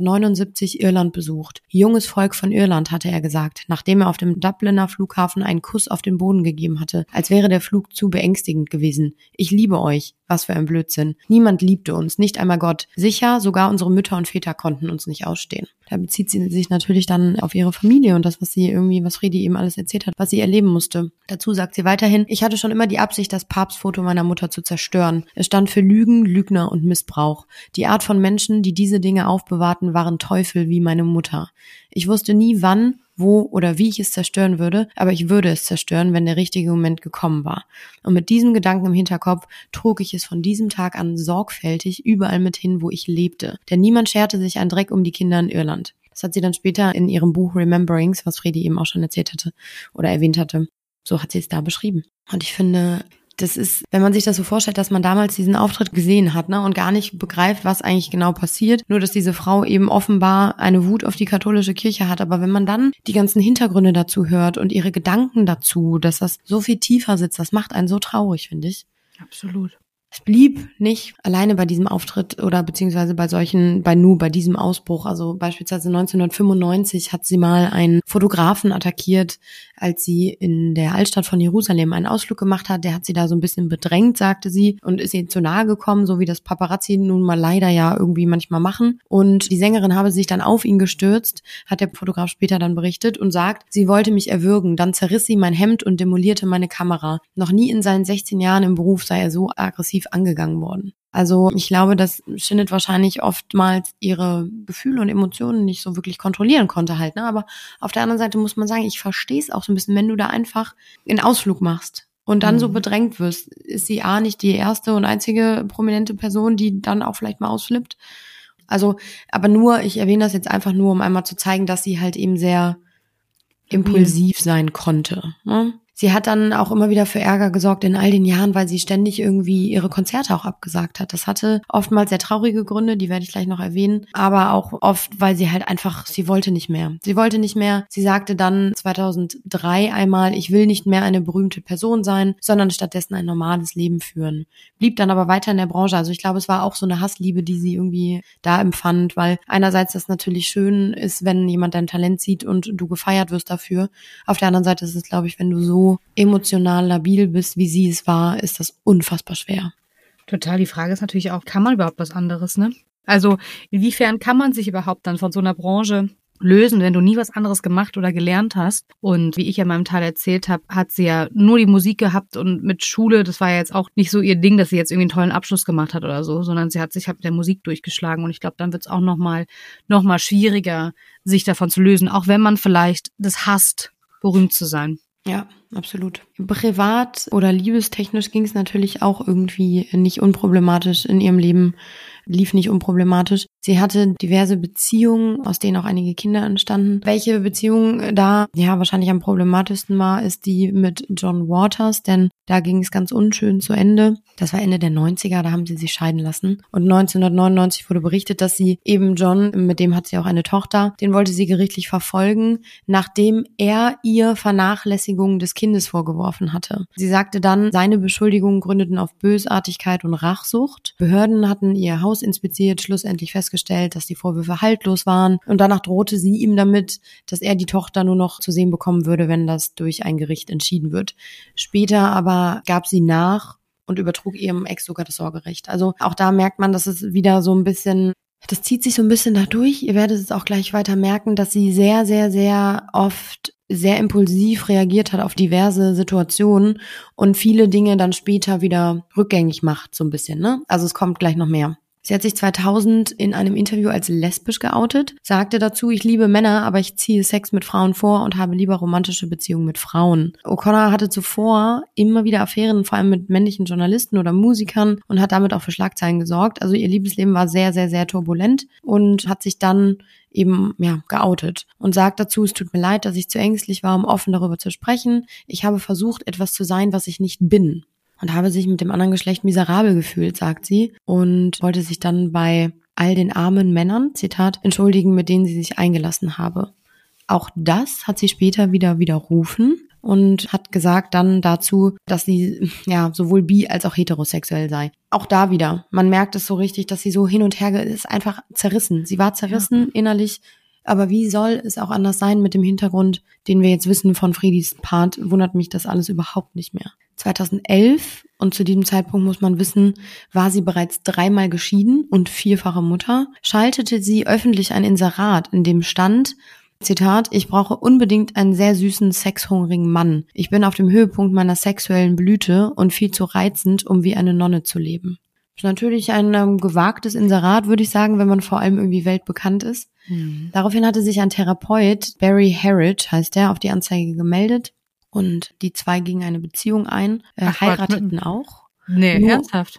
1979 Irland besucht. Junges Volk von Irland, hatte er gesagt, nachdem er auf dem Dubliner Flughafen einen Kuss auf den Boden gegeben hatte, als wäre der Flug zu beängstigend gewesen. Ich liebe euch. Was für ein Blödsinn. Niemand liebte uns, nicht einmal Gott. Sicher, sogar unsere Mütter und Väter konnten uns nicht ausstehen. Da bezieht sie sich natürlich dann auf ihre Familie und das, was Fredi eben alles erzählt hat, was sie erleben musste. Dazu sagt sie weiterhin, ich hatte schon immer die Absicht, das Papstfoto meiner Mutter zu zerstören. Es stand für Lügen, Lügner und Missbrauch. Die Art von Menschen, die diese Dinge aufbewahrten, waren Teufel wie meine Mutter. Ich wusste nie, wann, wo oder wie ich es zerstören würde, aber ich würde es zerstören, wenn der richtige Moment gekommen war. Und mit diesem Gedanken im Hinterkopf trug ich es von diesem Tag an sorgfältig überall mit hin, wo ich lebte. Denn niemand scherte sich einen Dreck um die Kinder in Irland. Das hat sie dann später in ihrem Buch Rememberings, was Fredi eben auch schon erzählt hatte oder erwähnt hatte, so hat sie es da beschrieben. Und ich finde, das ist, wenn man sich das so vorstellt, dass man damals diesen Auftritt gesehen hat, ne, und gar nicht begreift, was eigentlich genau passiert, nur dass diese Frau eben offenbar eine Wut auf die katholische Kirche hat, aber wenn man dann die ganzen Hintergründe dazu hört und ihre Gedanken dazu, dass das so viel tiefer sitzt, das macht einen so traurig, finde ich. Absolut. Es blieb nicht alleine bei diesem Auftritt oder beziehungsweise bei diesem Ausbruch. Also beispielsweise 1995 hat sie mal einen Fotografen attackiert, als sie in der Altstadt von Jerusalem einen Ausflug gemacht hat. Der hat sie da so ein bisschen bedrängt, sagte sie, und ist ihr zu nahe gekommen, so wie das Paparazzi nun mal leider ja irgendwie manchmal machen. Und die Sängerin habe sich dann auf ihn gestürzt, hat der Fotograf später dann berichtet und sagt, sie wollte mich erwürgen. Dann zerriss sie mein Hemd und demolierte meine Kamera. Noch nie in seinen 16 Jahren im Beruf sei er so aggressiv angegangen worden. Also ich glaube, dass Sinead wahrscheinlich oftmals ihre Gefühle und Emotionen nicht so wirklich kontrollieren konnte halt, ne? Aber auf der anderen Seite muss man sagen, ich verstehe es auch so ein bisschen, wenn du da einfach einen Ausflug machst und dann so bedrängt wirst, ist sie nicht die erste und einzige prominente Person, die dann auch vielleicht mal ausflippt. Also, aber ich erwähne das jetzt einfach nur, um einmal zu zeigen, dass sie halt eben sehr impulsiv sein konnte, ne? Sie hat dann auch immer wieder für Ärger gesorgt in all den Jahren, weil sie ständig irgendwie ihre Konzerte auch abgesagt hat. Das hatte oftmals sehr traurige Gründe, die werde ich gleich noch erwähnen, aber auch oft, weil sie halt einfach, sie wollte nicht mehr. Sie sagte dann 2003 einmal, ich will nicht mehr eine berühmte Person sein, sondern stattdessen ein normales Leben führen. Blieb dann aber weiter in der Branche. Also ich glaube, es war auch so eine Hassliebe, die sie irgendwie da empfand, weil einerseits das natürlich schön ist, wenn jemand dein Talent sieht und du gefeiert wirst dafür. Auf der anderen Seite ist es, glaube ich, wenn du so emotional labil bist, wie sie es war, ist das unfassbar schwer. Total. Die Frage ist natürlich auch, kann man überhaupt was anderes, ne? Also inwiefern kann man sich überhaupt dann von so einer Branche lösen, wenn du nie was anderes gemacht oder gelernt hast? Und wie ich ja in meinem Teil erzählt habe, hat sie ja nur die Musik gehabt und mit Schule, das war ja jetzt auch nicht so ihr Ding, dass sie jetzt irgendwie einen tollen Abschluss gemacht hat oder so, sondern sie hat sich halt mit der Musik durchgeschlagen und ich glaube, dann wird es auch noch mal schwieriger, sich davon zu lösen, auch wenn man vielleicht das hasst, berühmt zu sein. Ja, absolut. Privat oder liebestechnisch ging es natürlich auch irgendwie nicht unproblematisch in ihrem Leben, lief nicht unproblematisch. Sie hatte diverse Beziehungen, aus denen auch einige Kinder entstanden. Welche Beziehung da wahrscheinlich am problematischsten war, ist die mit John Waters, denn da ging es ganz unschön zu Ende. Das war Ende der 90er, da haben sie sich scheiden lassen. Und 1999 wurde berichtet, dass sie eben John, mit dem hat sie auch eine Tochter, den wollte sie gerichtlich verfolgen, nachdem er ihr Vernachlässigung des Kindes vorgeworfen hatte. Sie sagte dann, seine Beschuldigungen gründeten auf Bösartigkeit und Rachsucht. Behörden hatten ihr Haus inspiziert, schlussendlich festgestellt, dass die Vorwürfe haltlos waren. Und danach drohte sie ihm damit, dass er die Tochter nur noch zu sehen bekommen würde, wenn das durch ein Gericht entschieden wird. Später aber gab sie nach und übertrug ihrem Ex sogar das Sorgerecht. Also auch da merkt man, dass es wieder so ein bisschen, das zieht sich so ein bisschen dadurch. Ihr werdet es auch gleich weiter merken, dass sie sehr, sehr, sehr oft sehr impulsiv reagiert hat auf diverse Situationen und viele Dinge dann später wieder rückgängig macht, so ein bisschen, ne? Also es kommt gleich noch mehr. Sie hat sich 2000 in einem Interview als lesbisch geoutet, sagte dazu, ich liebe Männer, aber ich ziehe Sex mit Frauen vor und habe lieber romantische Beziehungen mit Frauen. O'Connor hatte zuvor immer wieder Affären, vor allem mit männlichen Journalisten oder Musikern und hat damit auch für Schlagzeilen gesorgt. Also ihr Liebesleben war sehr, sehr, sehr turbulent und hat sich dann eben geoutet und sagt dazu, es tut mir leid, dass ich zu ängstlich war, um offen darüber zu sprechen. Ich habe versucht, etwas zu sein, was ich nicht bin. Und habe sich mit dem anderen Geschlecht miserabel gefühlt, sagt sie, und wollte sich dann bei all den armen Männern, Zitat, entschuldigen, mit denen sie sich eingelassen habe. Auch das hat sie später wieder widerrufen und hat gesagt dann dazu, dass sie sowohl bi- als auch heterosexuell sei. Auch da wieder, man merkt es so richtig, dass sie so hin und her ist, einfach zerrissen. Sie war zerrissen innerlich. Aber wie soll es auch anders sein mit dem Hintergrund, den wir jetzt wissen von Fredis Part, wundert mich das alles überhaupt nicht mehr. 2011, und zu diesem Zeitpunkt muss man wissen, war sie bereits 3-mal geschieden und 4-fache Mutter, schaltete sie öffentlich ein Inserat, in dem stand, Zitat, ich brauche unbedingt einen sehr süßen, sexhungrigen Mann. Ich bin auf dem Höhepunkt meiner sexuellen Blüte und viel zu reizend, um wie eine Nonne zu leben. Ist natürlich ein gewagtes Inserat, würde ich sagen, wenn man vor allem irgendwie weltbekannt ist. Daraufhin hatte sich ein Therapeut, Barry Harridge heißt der, auf die Anzeige gemeldet und die zwei gingen eine Beziehung ein, heirateten auch. Nee, ernsthaft?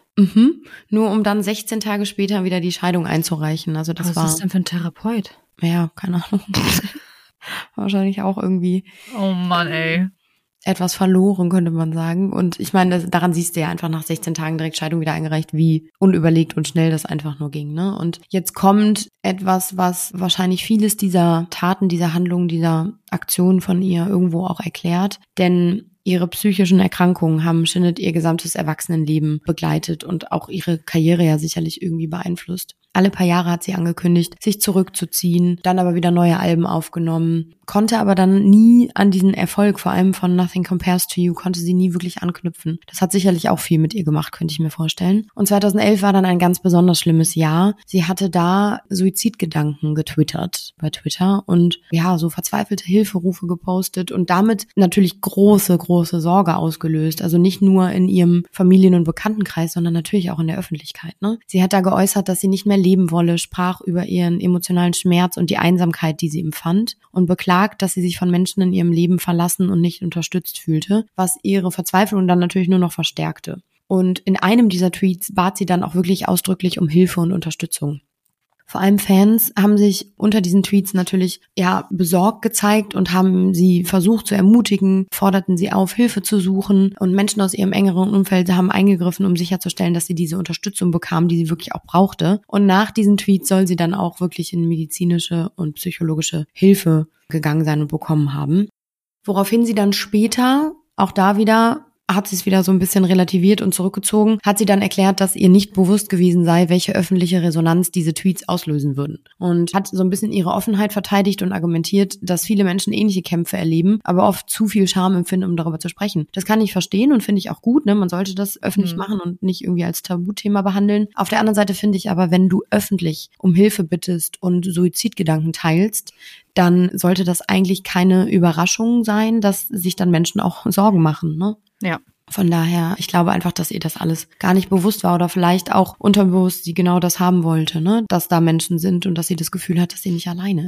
Nur um dann 16 Tage später wieder die Scheidung einzureichen. Also das Was ist das denn für ein Therapeut? Ja, keine Ahnung. Wahrscheinlich auch irgendwie. Oh Mann, ey. Etwas verloren, könnte man sagen. Und ich meine, daran siehst du ja einfach nach 16 Tagen direkt Scheidung wieder eingereicht, wie unüberlegt und schnell das einfach nur ging, ne? Und jetzt kommt etwas, was wahrscheinlich vieles dieser Taten, dieser Handlungen, dieser Aktionen von ihr irgendwo auch erklärt. Denn ihre psychischen Erkrankungen haben Shinnet ihr gesamtes Erwachsenenleben begleitet und auch ihre Karriere ja sicherlich irgendwie beeinflusst. Alle paar Jahre hat sie angekündigt, sich zurückzuziehen, dann aber wieder neue Alben aufgenommen, konnte aber dann nie an diesen Erfolg, vor allem von Nothing Compares to You, konnte sie nie wirklich anknüpfen. Das hat sicherlich auch viel mit ihr gemacht, könnte ich mir vorstellen. Und 2011 war dann ein ganz besonders schlimmes Jahr. Sie hatte da Suizidgedanken getwittert bei Twitter und so verzweifelte Hilferufe gepostet und damit natürlich große Sorge ausgelöst. Also nicht nur in ihrem Familien- und Bekanntenkreis, sondern natürlich auch in der Öffentlichkeit, ne? Sie hat da geäußert, dass sie nicht mehr leben wolle, sprach über ihren emotionalen Schmerz und die Einsamkeit, die sie empfand und beklagt, dass sie sich von Menschen in ihrem Leben verlassen und nicht unterstützt fühlte, was ihre Verzweiflung dann natürlich nur noch verstärkte. Und in einem dieser Tweets bat sie dann auch wirklich ausdrücklich um Hilfe und Unterstützung. Vor allem Fans haben sich unter diesen Tweets natürlich besorgt gezeigt und haben sie versucht zu ermutigen, forderten sie auf, Hilfe zu suchen und Menschen aus ihrem engeren Umfeld haben eingegriffen, um sicherzustellen, dass sie diese Unterstützung bekam, die sie wirklich auch brauchte. Und nach diesen Tweets soll sie dann auch wirklich in medizinische und psychologische Hilfe gegangen sein und bekommen haben. Woraufhin sie dann später, auch da wieder, hat sie es wieder so ein bisschen relativiert und zurückgezogen, hat sie dann erklärt, dass ihr nicht bewusst gewesen sei, welche öffentliche Resonanz diese Tweets auslösen würden. Und hat so ein bisschen ihre Offenheit verteidigt und argumentiert, dass viele Menschen ähnliche Kämpfe erleben, aber oft zu viel Scham empfinden, um darüber zu sprechen. Das kann ich verstehen und finde ich auch gut, ne? Man sollte das öffentlich machen und nicht irgendwie als Tabuthema behandeln. Auf der anderen Seite finde ich aber, wenn du öffentlich um Hilfe bittest und Suizidgedanken teilst, dann sollte das eigentlich keine Überraschung sein, dass sich dann Menschen auch Sorgen machen, ne? Ja. Von daher, ich glaube einfach, dass ihr das alles gar nicht bewusst war oder vielleicht auch unterbewusst sie genau das haben wollte, ne? Dass da Menschen sind und dass sie das Gefühl hat, dass sie nicht alleine ist.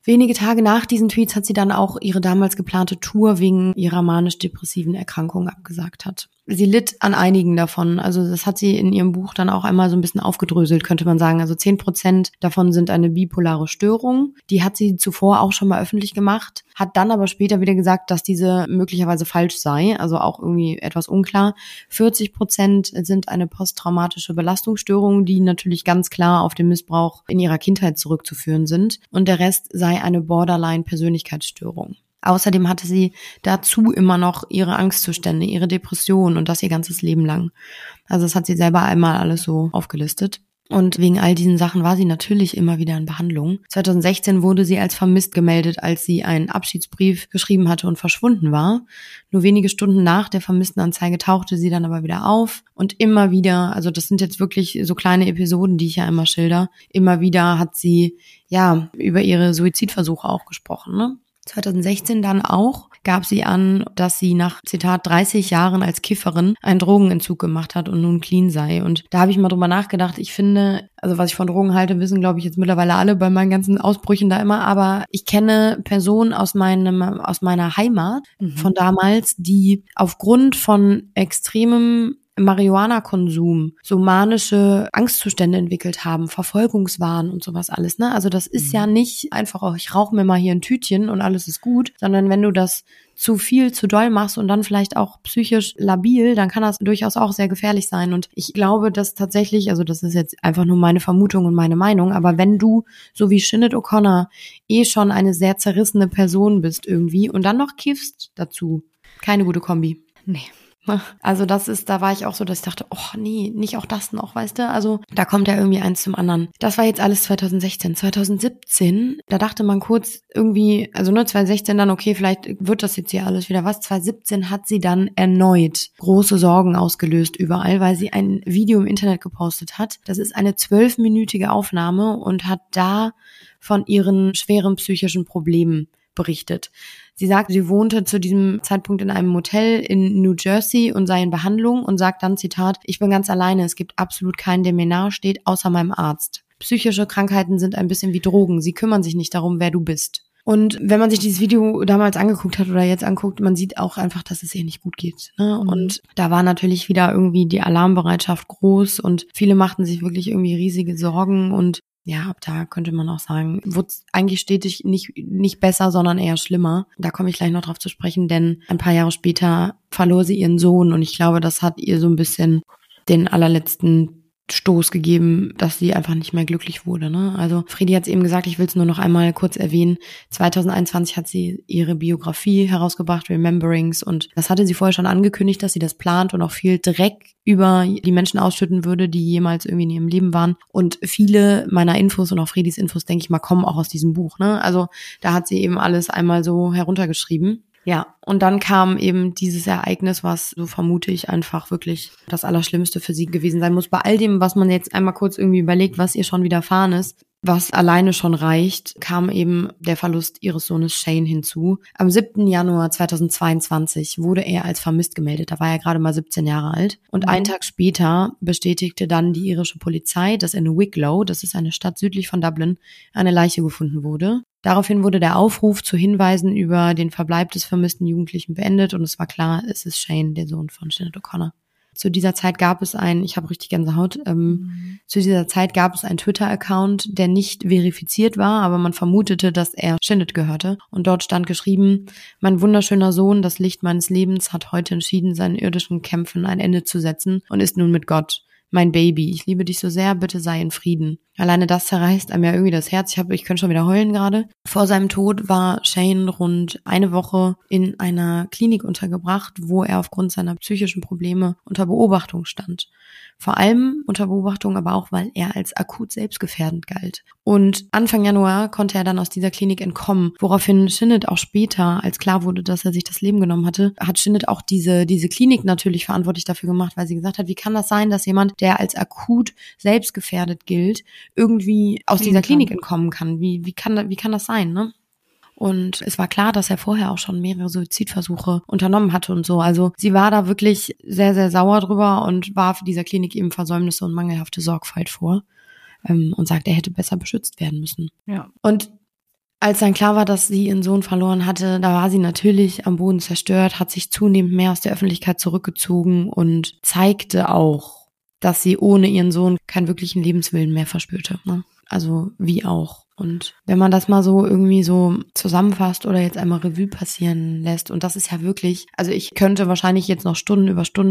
Wenige Tage nach diesen Tweets hat sie dann auch ihre damals geplante Tour wegen ihrer manisch-depressiven Erkrankung abgesagt hat. Sie litt an einigen davon. Also das hat sie in ihrem Buch dann auch einmal so ein bisschen aufgedröselt, könnte man sagen. Also 10% davon sind eine bipolare Störung. Die hat sie zuvor auch schon mal öffentlich gemacht, hat dann aber später wieder gesagt, dass diese möglicherweise falsch sei. Also auch irgendwie etwas unklar. 40% sind eine posttraumatische Belastungsstörung, die natürlich ganz klar auf den Missbrauch in ihrer Kindheit zurückzuführen sind. Und der Rest sei eine Borderline-Persönlichkeitsstörung. Außerdem hatte sie dazu immer noch ihre Angstzustände, ihre Depression und das ihr ganzes Leben lang. Also das hat sie selber einmal alles so aufgelistet. Und wegen all diesen Sachen war sie natürlich immer wieder in Behandlung. 2016 wurde sie als vermisst gemeldet, als sie einen Abschiedsbrief geschrieben hatte und verschwunden war. Nur wenige Stunden nach der Vermisstenanzeige tauchte sie dann aber wieder auf. Und immer wieder, also das sind jetzt wirklich so kleine Episoden, die ich ja immer schilder, immer wieder hat sie ja über ihre Suizidversuche auch gesprochen, ne? 2016 dann auch gab sie an, dass sie nach, Zitat, 30 Jahren als Kifferin einen Drogenentzug gemacht hat und nun clean sei. Und da habe ich mal drüber nachgedacht. Ich finde, also was ich von Drogen halte, wissen, glaube ich, jetzt mittlerweile alle bei meinen ganzen Ausbrüchen da immer. Aber ich kenne Personen aus meiner Heimat von damals, die aufgrund von extremem Marihuana-Konsum so manische Angstzustände entwickelt haben, Verfolgungswahn und sowas alles, ne? Also das ist ja nicht einfach, oh, ich rauche mir mal hier ein Tütchen und alles ist gut, sondern wenn du das zu viel, zu doll machst und dann vielleicht auch psychisch labil, dann kann das durchaus auch sehr gefährlich sein. Und ich glaube, dass tatsächlich, also das ist jetzt einfach nur meine Vermutung und meine Meinung, aber wenn du, so wie Sinead O'Connor, schon eine sehr zerrissene Person bist irgendwie und dann noch kiffst dazu, keine gute Kombi. Nee. Also da war ich auch so, dass ich dachte, oh nee, nicht auch das noch, weißt du? Also da kommt ja irgendwie eins zum anderen. Das war jetzt alles 2016. 2017, da dachte man kurz irgendwie, also nur 2016 dann, okay, vielleicht wird das jetzt hier alles wieder was. 2017 hat sie dann erneut große Sorgen ausgelöst überall, weil sie ein Video im Internet gepostet hat. Das ist eine 12-minütige Aufnahme und hat da von ihren schweren psychischen Problemen berichtet. Sie sagt, sie wohnte zu diesem Zeitpunkt in einem Motel in New Jersey und sei in Behandlung und sagt dann, Zitat, ich bin ganz alleine, es gibt absolut keinen, der mir nahe steht, außer meinem Arzt. Psychische Krankheiten sind ein bisschen wie Drogen, sie kümmern sich nicht darum, wer du bist. Und wenn man sich dieses Video damals angeguckt hat oder jetzt anguckt, man sieht auch einfach, dass es ihr nicht gut geht, ne? Und da war natürlich wieder irgendwie die Alarmbereitschaft groß und viele machten sich wirklich irgendwie riesige Sorgen und ja, ab da könnte man auch sagen, wurde es eigentlich stetig nicht besser, sondern eher schlimmer. Da komme ich gleich noch drauf zu sprechen, denn ein paar Jahre später verlor sie ihren Sohn und ich glaube, das hat ihr so ein bisschen den allerletzten Stoß gegeben, dass sie einfach nicht mehr glücklich wurde, ne? Also Fredi hat es eben gesagt, ich will es nur noch einmal kurz erwähnen. 2021 hat sie ihre Biografie herausgebracht, Rememberings, und das hatte sie vorher schon angekündigt, dass sie das plant und auch viel Dreck über die Menschen ausschütten würde, die jemals irgendwie in ihrem Leben waren. Und viele meiner Infos und auch Fredis Infos, denke ich mal, kommen auch aus diesem Buch, ne? Also da hat sie eben alles einmal so heruntergeschrieben. Ja, und dann kam eben dieses Ereignis, was, so vermute ich, einfach wirklich das Allerschlimmste für sie gewesen sein muss. Bei all dem, was man jetzt einmal kurz irgendwie überlegt, was ihr schon widerfahren ist, was alleine schon reicht, kam eben der Verlust ihres Sohnes Shane hinzu. Am 7. Januar 2022 wurde er als vermisst gemeldet. Da war er gerade mal 17 Jahre alt. Und einen Tag später bestätigte dann die irische Polizei, dass in Wicklow, das ist eine Stadt südlich von Dublin, eine Leiche gefunden wurde. Daraufhin wurde der Aufruf zu Hinweisen über den Verbleib des vermissten Jugendlichen beendet und es war klar, es ist Shane, der Sohn von Sinead O'Connor. Zu dieser Zeit gab es ich habe richtig Gänsehaut, zu dieser Zeit gab es einen Twitter-Account, der nicht verifiziert war, aber man vermutete, dass er Sinead gehörte. Und dort stand geschrieben, mein wunderschöner Sohn, das Licht meines Lebens, hat heute entschieden, seinen irdischen Kämpfen ein Ende zu setzen und ist nun mit Gott. Mein Baby, ich liebe dich so sehr, bitte sei in Frieden. Alleine das zerreißt einem ja irgendwie das Herz. Ich könnte schon wieder heulen gerade. Vor seinem Tod war Shane rund eine Woche in einer Klinik untergebracht, wo er aufgrund seiner psychischen Probleme unter Beobachtung stand. Vor allem unter Beobachtung, aber auch, weil er als akut selbstgefährdend galt. Und Anfang Januar konnte er dann aus dieser Klinik entkommen, woraufhin Sinead auch später, als klar wurde, dass er sich das Leben genommen hatte, hat Sinead auch diese Klinik natürlich verantwortlich dafür gemacht, weil sie gesagt hat, wie kann das sein, dass jemand, der als akut selbstgefährdet gilt, irgendwie aus dieser Klinik entkommen kann? Wie kann das sein, ne? Und es war klar, dass er vorher auch schon mehrere Suizidversuche unternommen hatte und so. Also sie war da wirklich sehr, sehr sauer drüber und warf dieser Klinik eben Versäumnisse und mangelhafte Sorgfalt vor und sagte, er hätte besser beschützt werden müssen. Ja. Und als dann klar war, dass sie ihren Sohn verloren hatte, da war sie natürlich am Boden zerstört, hat sich zunehmend mehr aus der Öffentlichkeit zurückgezogen und zeigte auch, dass sie ohne ihren Sohn keinen wirklichen Lebenswillen mehr verspürte. Ne? Also wie auch. Und wenn man das mal so irgendwie so zusammenfasst oder jetzt einmal Revue passieren lässt, und das ist ja wirklich, also ich könnte wahrscheinlich jetzt noch Stunden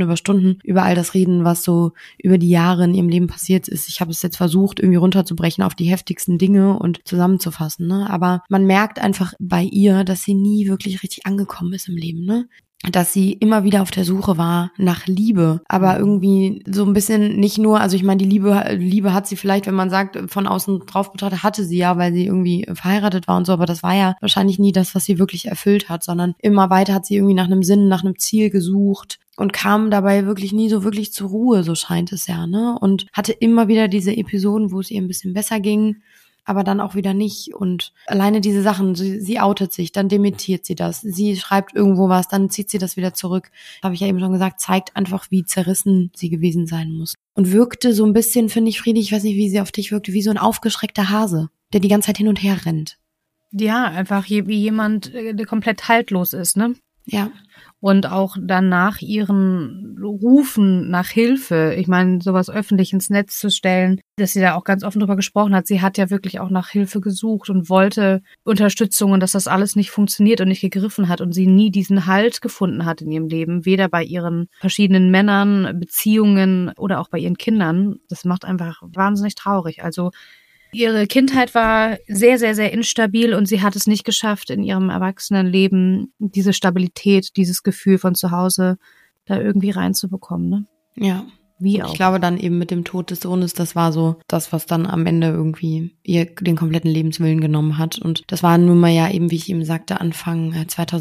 über all das reden, was so über die Jahre in ihrem Leben passiert ist. Ich habe es jetzt versucht, irgendwie runterzubrechen auf die heftigsten Dinge und zusammenzufassen, ne? Aber man merkt einfach bei ihr, dass sie nie wirklich richtig angekommen ist im Leben, ne? Dass sie immer wieder auf der Suche war nach Liebe, aber irgendwie so ein bisschen nicht nur, also ich meine, die Liebe hat sie vielleicht, wenn man sagt, von außen drauf betrachtet, hatte sie ja, weil sie irgendwie verheiratet war und so, aber das war ja wahrscheinlich nie das, was sie wirklich erfüllt hat, sondern immer weiter hat sie irgendwie nach einem Sinn, nach einem Ziel gesucht und kam dabei wirklich nie so wirklich zur Ruhe, so scheint es ja, ne? Und hatte immer wieder diese Episoden, wo es ihr ein bisschen besser ging, aber dann auch wieder nicht. Und alleine diese Sachen, sie outet sich, dann dementiert sie das, sie schreibt irgendwo was, dann zieht sie das wieder zurück. Habe ich ja eben schon gesagt, zeigt einfach, wie zerrissen sie gewesen sein muss. Und wirkte so ein bisschen, finde ich, Friedi, ich weiß nicht, wie sie auf dich wirkte, wie so ein aufgeschreckter Hase, der die ganze Zeit hin und her rennt. Ja, einfach wie jemand, der komplett haltlos ist, ne? Ja. Und auch dann nach ihren Rufen nach Hilfe, ich meine, sowas öffentlich ins Netz zu stellen, dass sie da auch ganz offen drüber gesprochen hat. Sie hat ja wirklich auch nach Hilfe gesucht und wollte Unterstützung und dass das alles nicht funktioniert und nicht gegriffen hat und sie nie diesen Halt gefunden hat in ihrem Leben, weder bei ihren verschiedenen Männern, Beziehungen oder auch bei ihren Kindern. Das macht einfach wahnsinnig traurig. Also ihre Kindheit war sehr, sehr, sehr instabil und sie hat es nicht geschafft, in ihrem Erwachsenenleben diese Stabilität, dieses Gefühl von zu Hause da irgendwie reinzubekommen, ne? Ja. Wie auch. Ich glaube dann eben mit dem Tod des Sohnes, das war so das, was dann am Ende irgendwie ihr den kompletten Lebenswillen genommen hat. Und das war nun mal ja eben, wie ich eben sagte, Anfang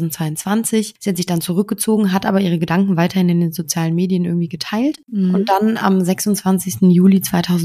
2022. Sie hat sich dann zurückgezogen, hat aber ihre Gedanken weiterhin in den sozialen Medien irgendwie geteilt. Mhm. Und dann am 26. Juli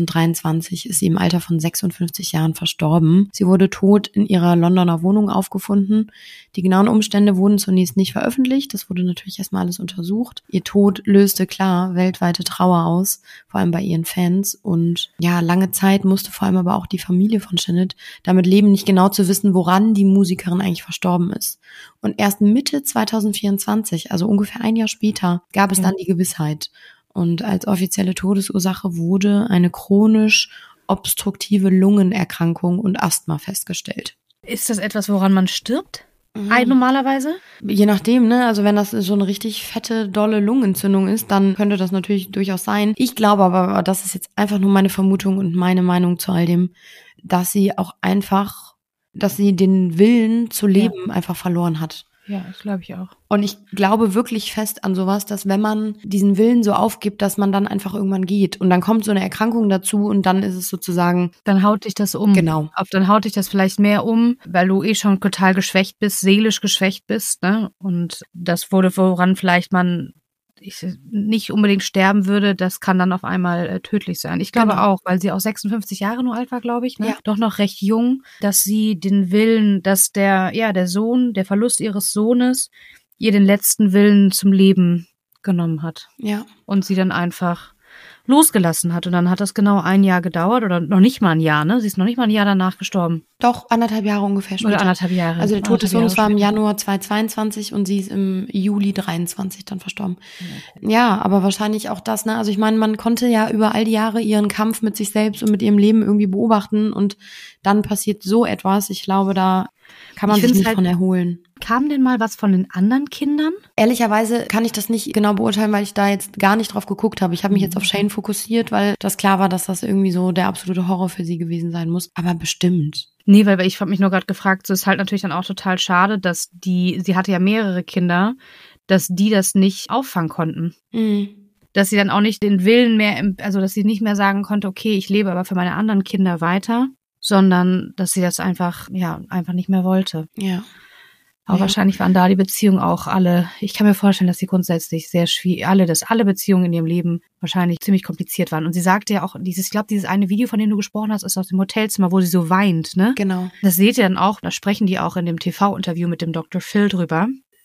2023 ist sie im Alter von 56 Jahren verstorben. Sie wurde tot in ihrer Londoner Wohnung aufgefunden. Die genauen Umstände wurden zunächst nicht veröffentlicht. Das wurde natürlich erstmal alles untersucht. Ihr Tod löste klar weltweite Trauer aus, vor allem bei ihren Fans. Und ja, lange Zeit musste vor allem aber auch die Familie von Sinead damit leben, nicht genau zu wissen, woran die Musikerin eigentlich verstorben ist. Und erst Mitte 2024, also ungefähr ein Jahr später, gab es dann die Gewissheit. Und als offizielle Todesursache wurde eine chronisch obstruktive Lungenerkrankung und Asthma festgestellt. Ist das etwas, woran man stirbt? Normalerweise? Je nachdem, ne? Also wenn das so eine richtig fette, dolle Lungenentzündung ist, dann könnte das natürlich durchaus sein. Ich glaube aber, das ist jetzt einfach nur meine Vermutung und meine Meinung zu all dem, dass sie den Willen zu leben einfach verloren hat. Ja, das glaube ich auch. Und ich glaube wirklich fest an sowas, dass wenn man diesen Willen so aufgibt, dass man dann einfach irgendwann geht. Und dann kommt so eine Erkrankung dazu und dann ist es sozusagen... Dann haut dich das um. Genau. Dann haut dich das vielleicht mehr um, weil du schon total geschwächt bist, seelisch geschwächt bist, ne? Und das woran vielleicht man nicht unbedingt sterben würde, das kann dann auf einmal tödlich sein. Ich glaube auch, weil sie auch 56 Jahre nur alt war, glaube ich, ne? Ja. Doch noch recht jung, dass sie den Willen, dass der Verlust ihres Sohnes ihr den letzten Willen zum Leben genommen hat. Ja. Und sie dann einfach losgelassen hat. Und dann hat das genau ein Jahr gedauert oder noch nicht mal ein Jahr, ne? Sie ist noch nicht mal ein Jahr danach gestorben. Doch, 1,5 Jahre ungefähr später. Oder 1,5 Jahre. Also der Tod des Sohnes war im Januar 2022 und sie ist im Juli 23 dann verstorben. Okay. Ja, aber wahrscheinlich auch das, ne? Also ich meine, man konnte ja über all die Jahre ihren Kampf mit sich selbst und mit ihrem Leben irgendwie beobachten und dann passiert so etwas. Ich glaube, da kann man sich nicht von erholen. Kam denn mal was von den anderen Kindern? Ehrlicherweise kann ich das nicht genau beurteilen, weil ich da jetzt gar nicht drauf geguckt habe. Ich habe mich jetzt auf Shane fokussiert, weil das klar war, dass das irgendwie so der absolute Horror für sie gewesen sein muss. Aber bestimmt. Nee, weil ich habe mich nur gerade gefragt, so ist halt natürlich dann auch total schade, dass sie hatte ja mehrere Kinder, dass die das nicht auffangen konnten. Mhm. Dass sie dann auch nicht den Willen mehr, also dass sie nicht mehr sagen konnte, okay, ich lebe aber für meine anderen Kinder weiter, sondern dass sie das einfach nicht mehr wollte. Ja. Aber wahrscheinlich waren da die Beziehungen auch alle, ich kann mir vorstellen, dass sie grundsätzlich sehr schwierig, alle Beziehungen in ihrem Leben wahrscheinlich ziemlich kompliziert waren. Und sie sagte ja auch, ich glaube, dieses eine Video, von dem du gesprochen hast, ist aus dem Hotelzimmer, wo sie so weint, ne? Genau. Das seht ihr dann auch, da sprechen die auch in dem TV-Interview mit dem Dr. Phil drüber.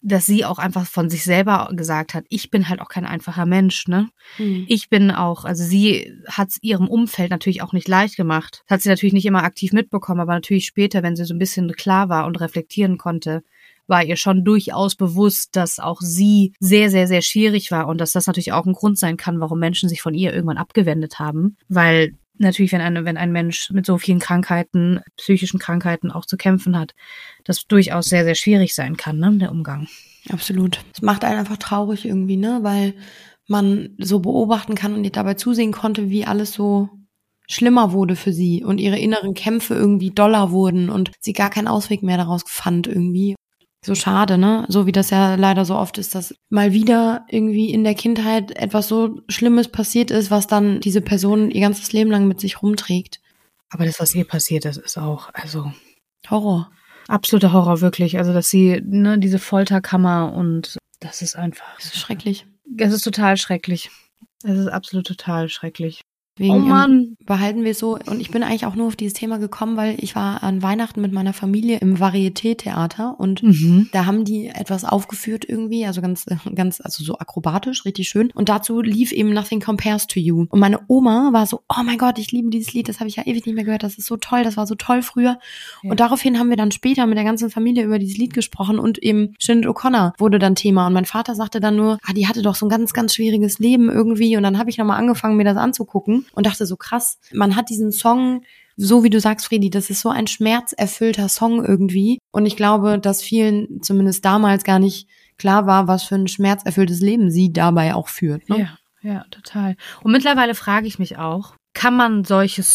dass sie auch einfach von sich selber gesagt hat, ich bin halt auch kein einfacher Mensch, ne? Ich bin auch, also sie hat es ihrem Umfeld natürlich auch nicht leicht gemacht. Das hat sie natürlich nicht immer aktiv mitbekommen, aber natürlich später, wenn sie so ein bisschen klar war und reflektieren konnte, war ihr schon durchaus bewusst, dass auch sie sehr, sehr, sehr schwierig war und dass das natürlich auch ein Grund sein kann, warum Menschen sich von ihr irgendwann abgewendet haben. Weil natürlich, wenn ein Mensch mit so vielen Krankheiten, psychischen Krankheiten auch zu kämpfen hat, das durchaus sehr, sehr schwierig sein kann, ne, der Umgang. Absolut. Es macht einen einfach traurig irgendwie, ne, weil man so beobachten kann und ihr dabei zusehen konnte, wie alles so schlimmer wurde für sie und ihre inneren Kämpfe irgendwie doller wurden und sie gar keinen Ausweg mehr daraus fand irgendwie. So schade, ne? So wie das ja leider so oft ist, dass mal wieder irgendwie in der Kindheit etwas so Schlimmes passiert ist, was dann diese Person ihr ganzes Leben lang mit sich rumträgt. Aber das, was ihr passiert ist, ist auch, also Horror. Absoluter Horror, wirklich. Also, dass sie, ne, diese Folterkammer und das ist einfach. Das ist schrecklich. Es ist total schrecklich. Es ist absolut total schrecklich. Deswegen, oh Mann. Behalten wir es so. Und ich bin eigentlich auch nur auf dieses Thema gekommen, weil ich war an Weihnachten mit meiner Familie im Varieté-Theater und da haben die etwas aufgeführt irgendwie, also ganz, also so akrobatisch, richtig schön. Und dazu lief eben Nothing Compares to You. Und meine Oma war so, oh mein Gott, ich liebe dieses Lied, das habe ich ja ewig nicht mehr gehört, das ist so toll, das war so toll früher. Ja. Und daraufhin haben wir dann später mit der ganzen Familie über dieses Lied gesprochen und eben Sinead O'Connor wurde dann Thema. Und mein Vater sagte dann nur, die hatte doch so ein ganz, ganz schwieriges Leben irgendwie. Und dann habe ich nochmal angefangen, mir das anzugucken. Und dachte so, krass, man hat diesen Song, so wie du sagst, Fredi, das ist so ein schmerzerfüllter Song irgendwie. Und ich glaube, dass vielen zumindest damals gar nicht klar war, was für ein schmerzerfülltes Leben sie dabei auch führt. Ne? Ja, total. Und mittlerweile frage ich mich auch, kann man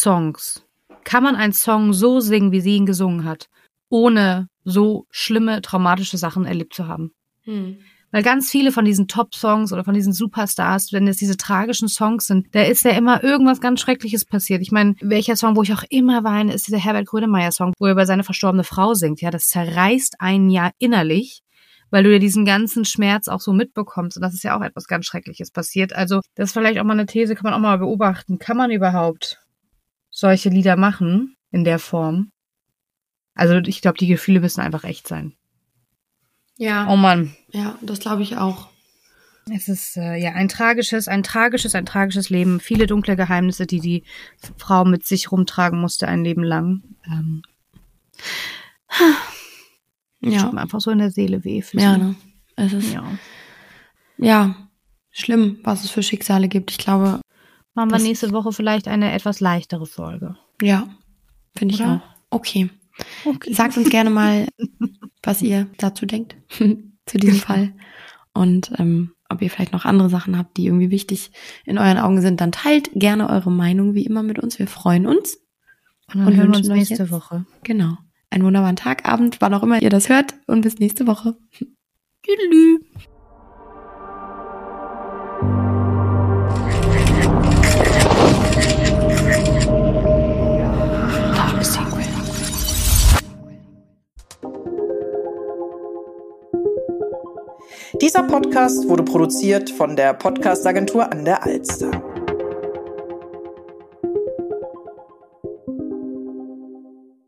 einen Song so singen, wie sie ihn gesungen hat, ohne so schlimme, traumatische Sachen erlebt zu haben? Weil ganz viele von diesen Top-Songs oder von diesen Superstars, wenn es diese tragischen Songs sind, da ist ja immer irgendwas ganz Schreckliches passiert. Ich meine, welcher Song, wo ich auch immer weine, ist dieser Herbert Grönemeyer-Song, wo er über seine verstorbene Frau singt. Ja, das zerreißt einen ja innerlich, weil du ja diesen ganzen Schmerz auch so mitbekommst. Und das ist ja auch etwas ganz Schreckliches passiert. Also das ist vielleicht auch mal eine These, kann man auch mal beobachten. Kann man überhaupt solche Lieder machen in der Form? Also ich glaube, die Gefühle müssen einfach echt sein. Ja. Oh Mann. Ja, das glaube ich auch. Es ist ein tragisches Leben. Viele dunkle Geheimnisse, die Frau mit sich rumtragen musste ein Leben lang. Ja. Tut mir einfach so in der Seele weh. Ja, ne? Es ist ja schlimm, was es für Schicksale gibt. Ich glaube, machen wir nächste Woche vielleicht eine etwas leichtere Folge. Ja, finde ich auch. Okay. Sagt uns gerne mal, was ihr dazu denkt, zu diesem Fall. Und ob ihr vielleicht noch andere Sachen habt, die irgendwie wichtig in euren Augen sind, dann teilt gerne eure Meinung wie immer mit uns. Wir freuen uns. Und dann hören wir uns nächste Woche. Genau. Einen wunderbaren Tag, Abend, wann auch immer ihr das hört. Und bis nächste Woche. Tschüss. Dieser Podcast wurde produziert von der Podcast-Agentur an der Alster.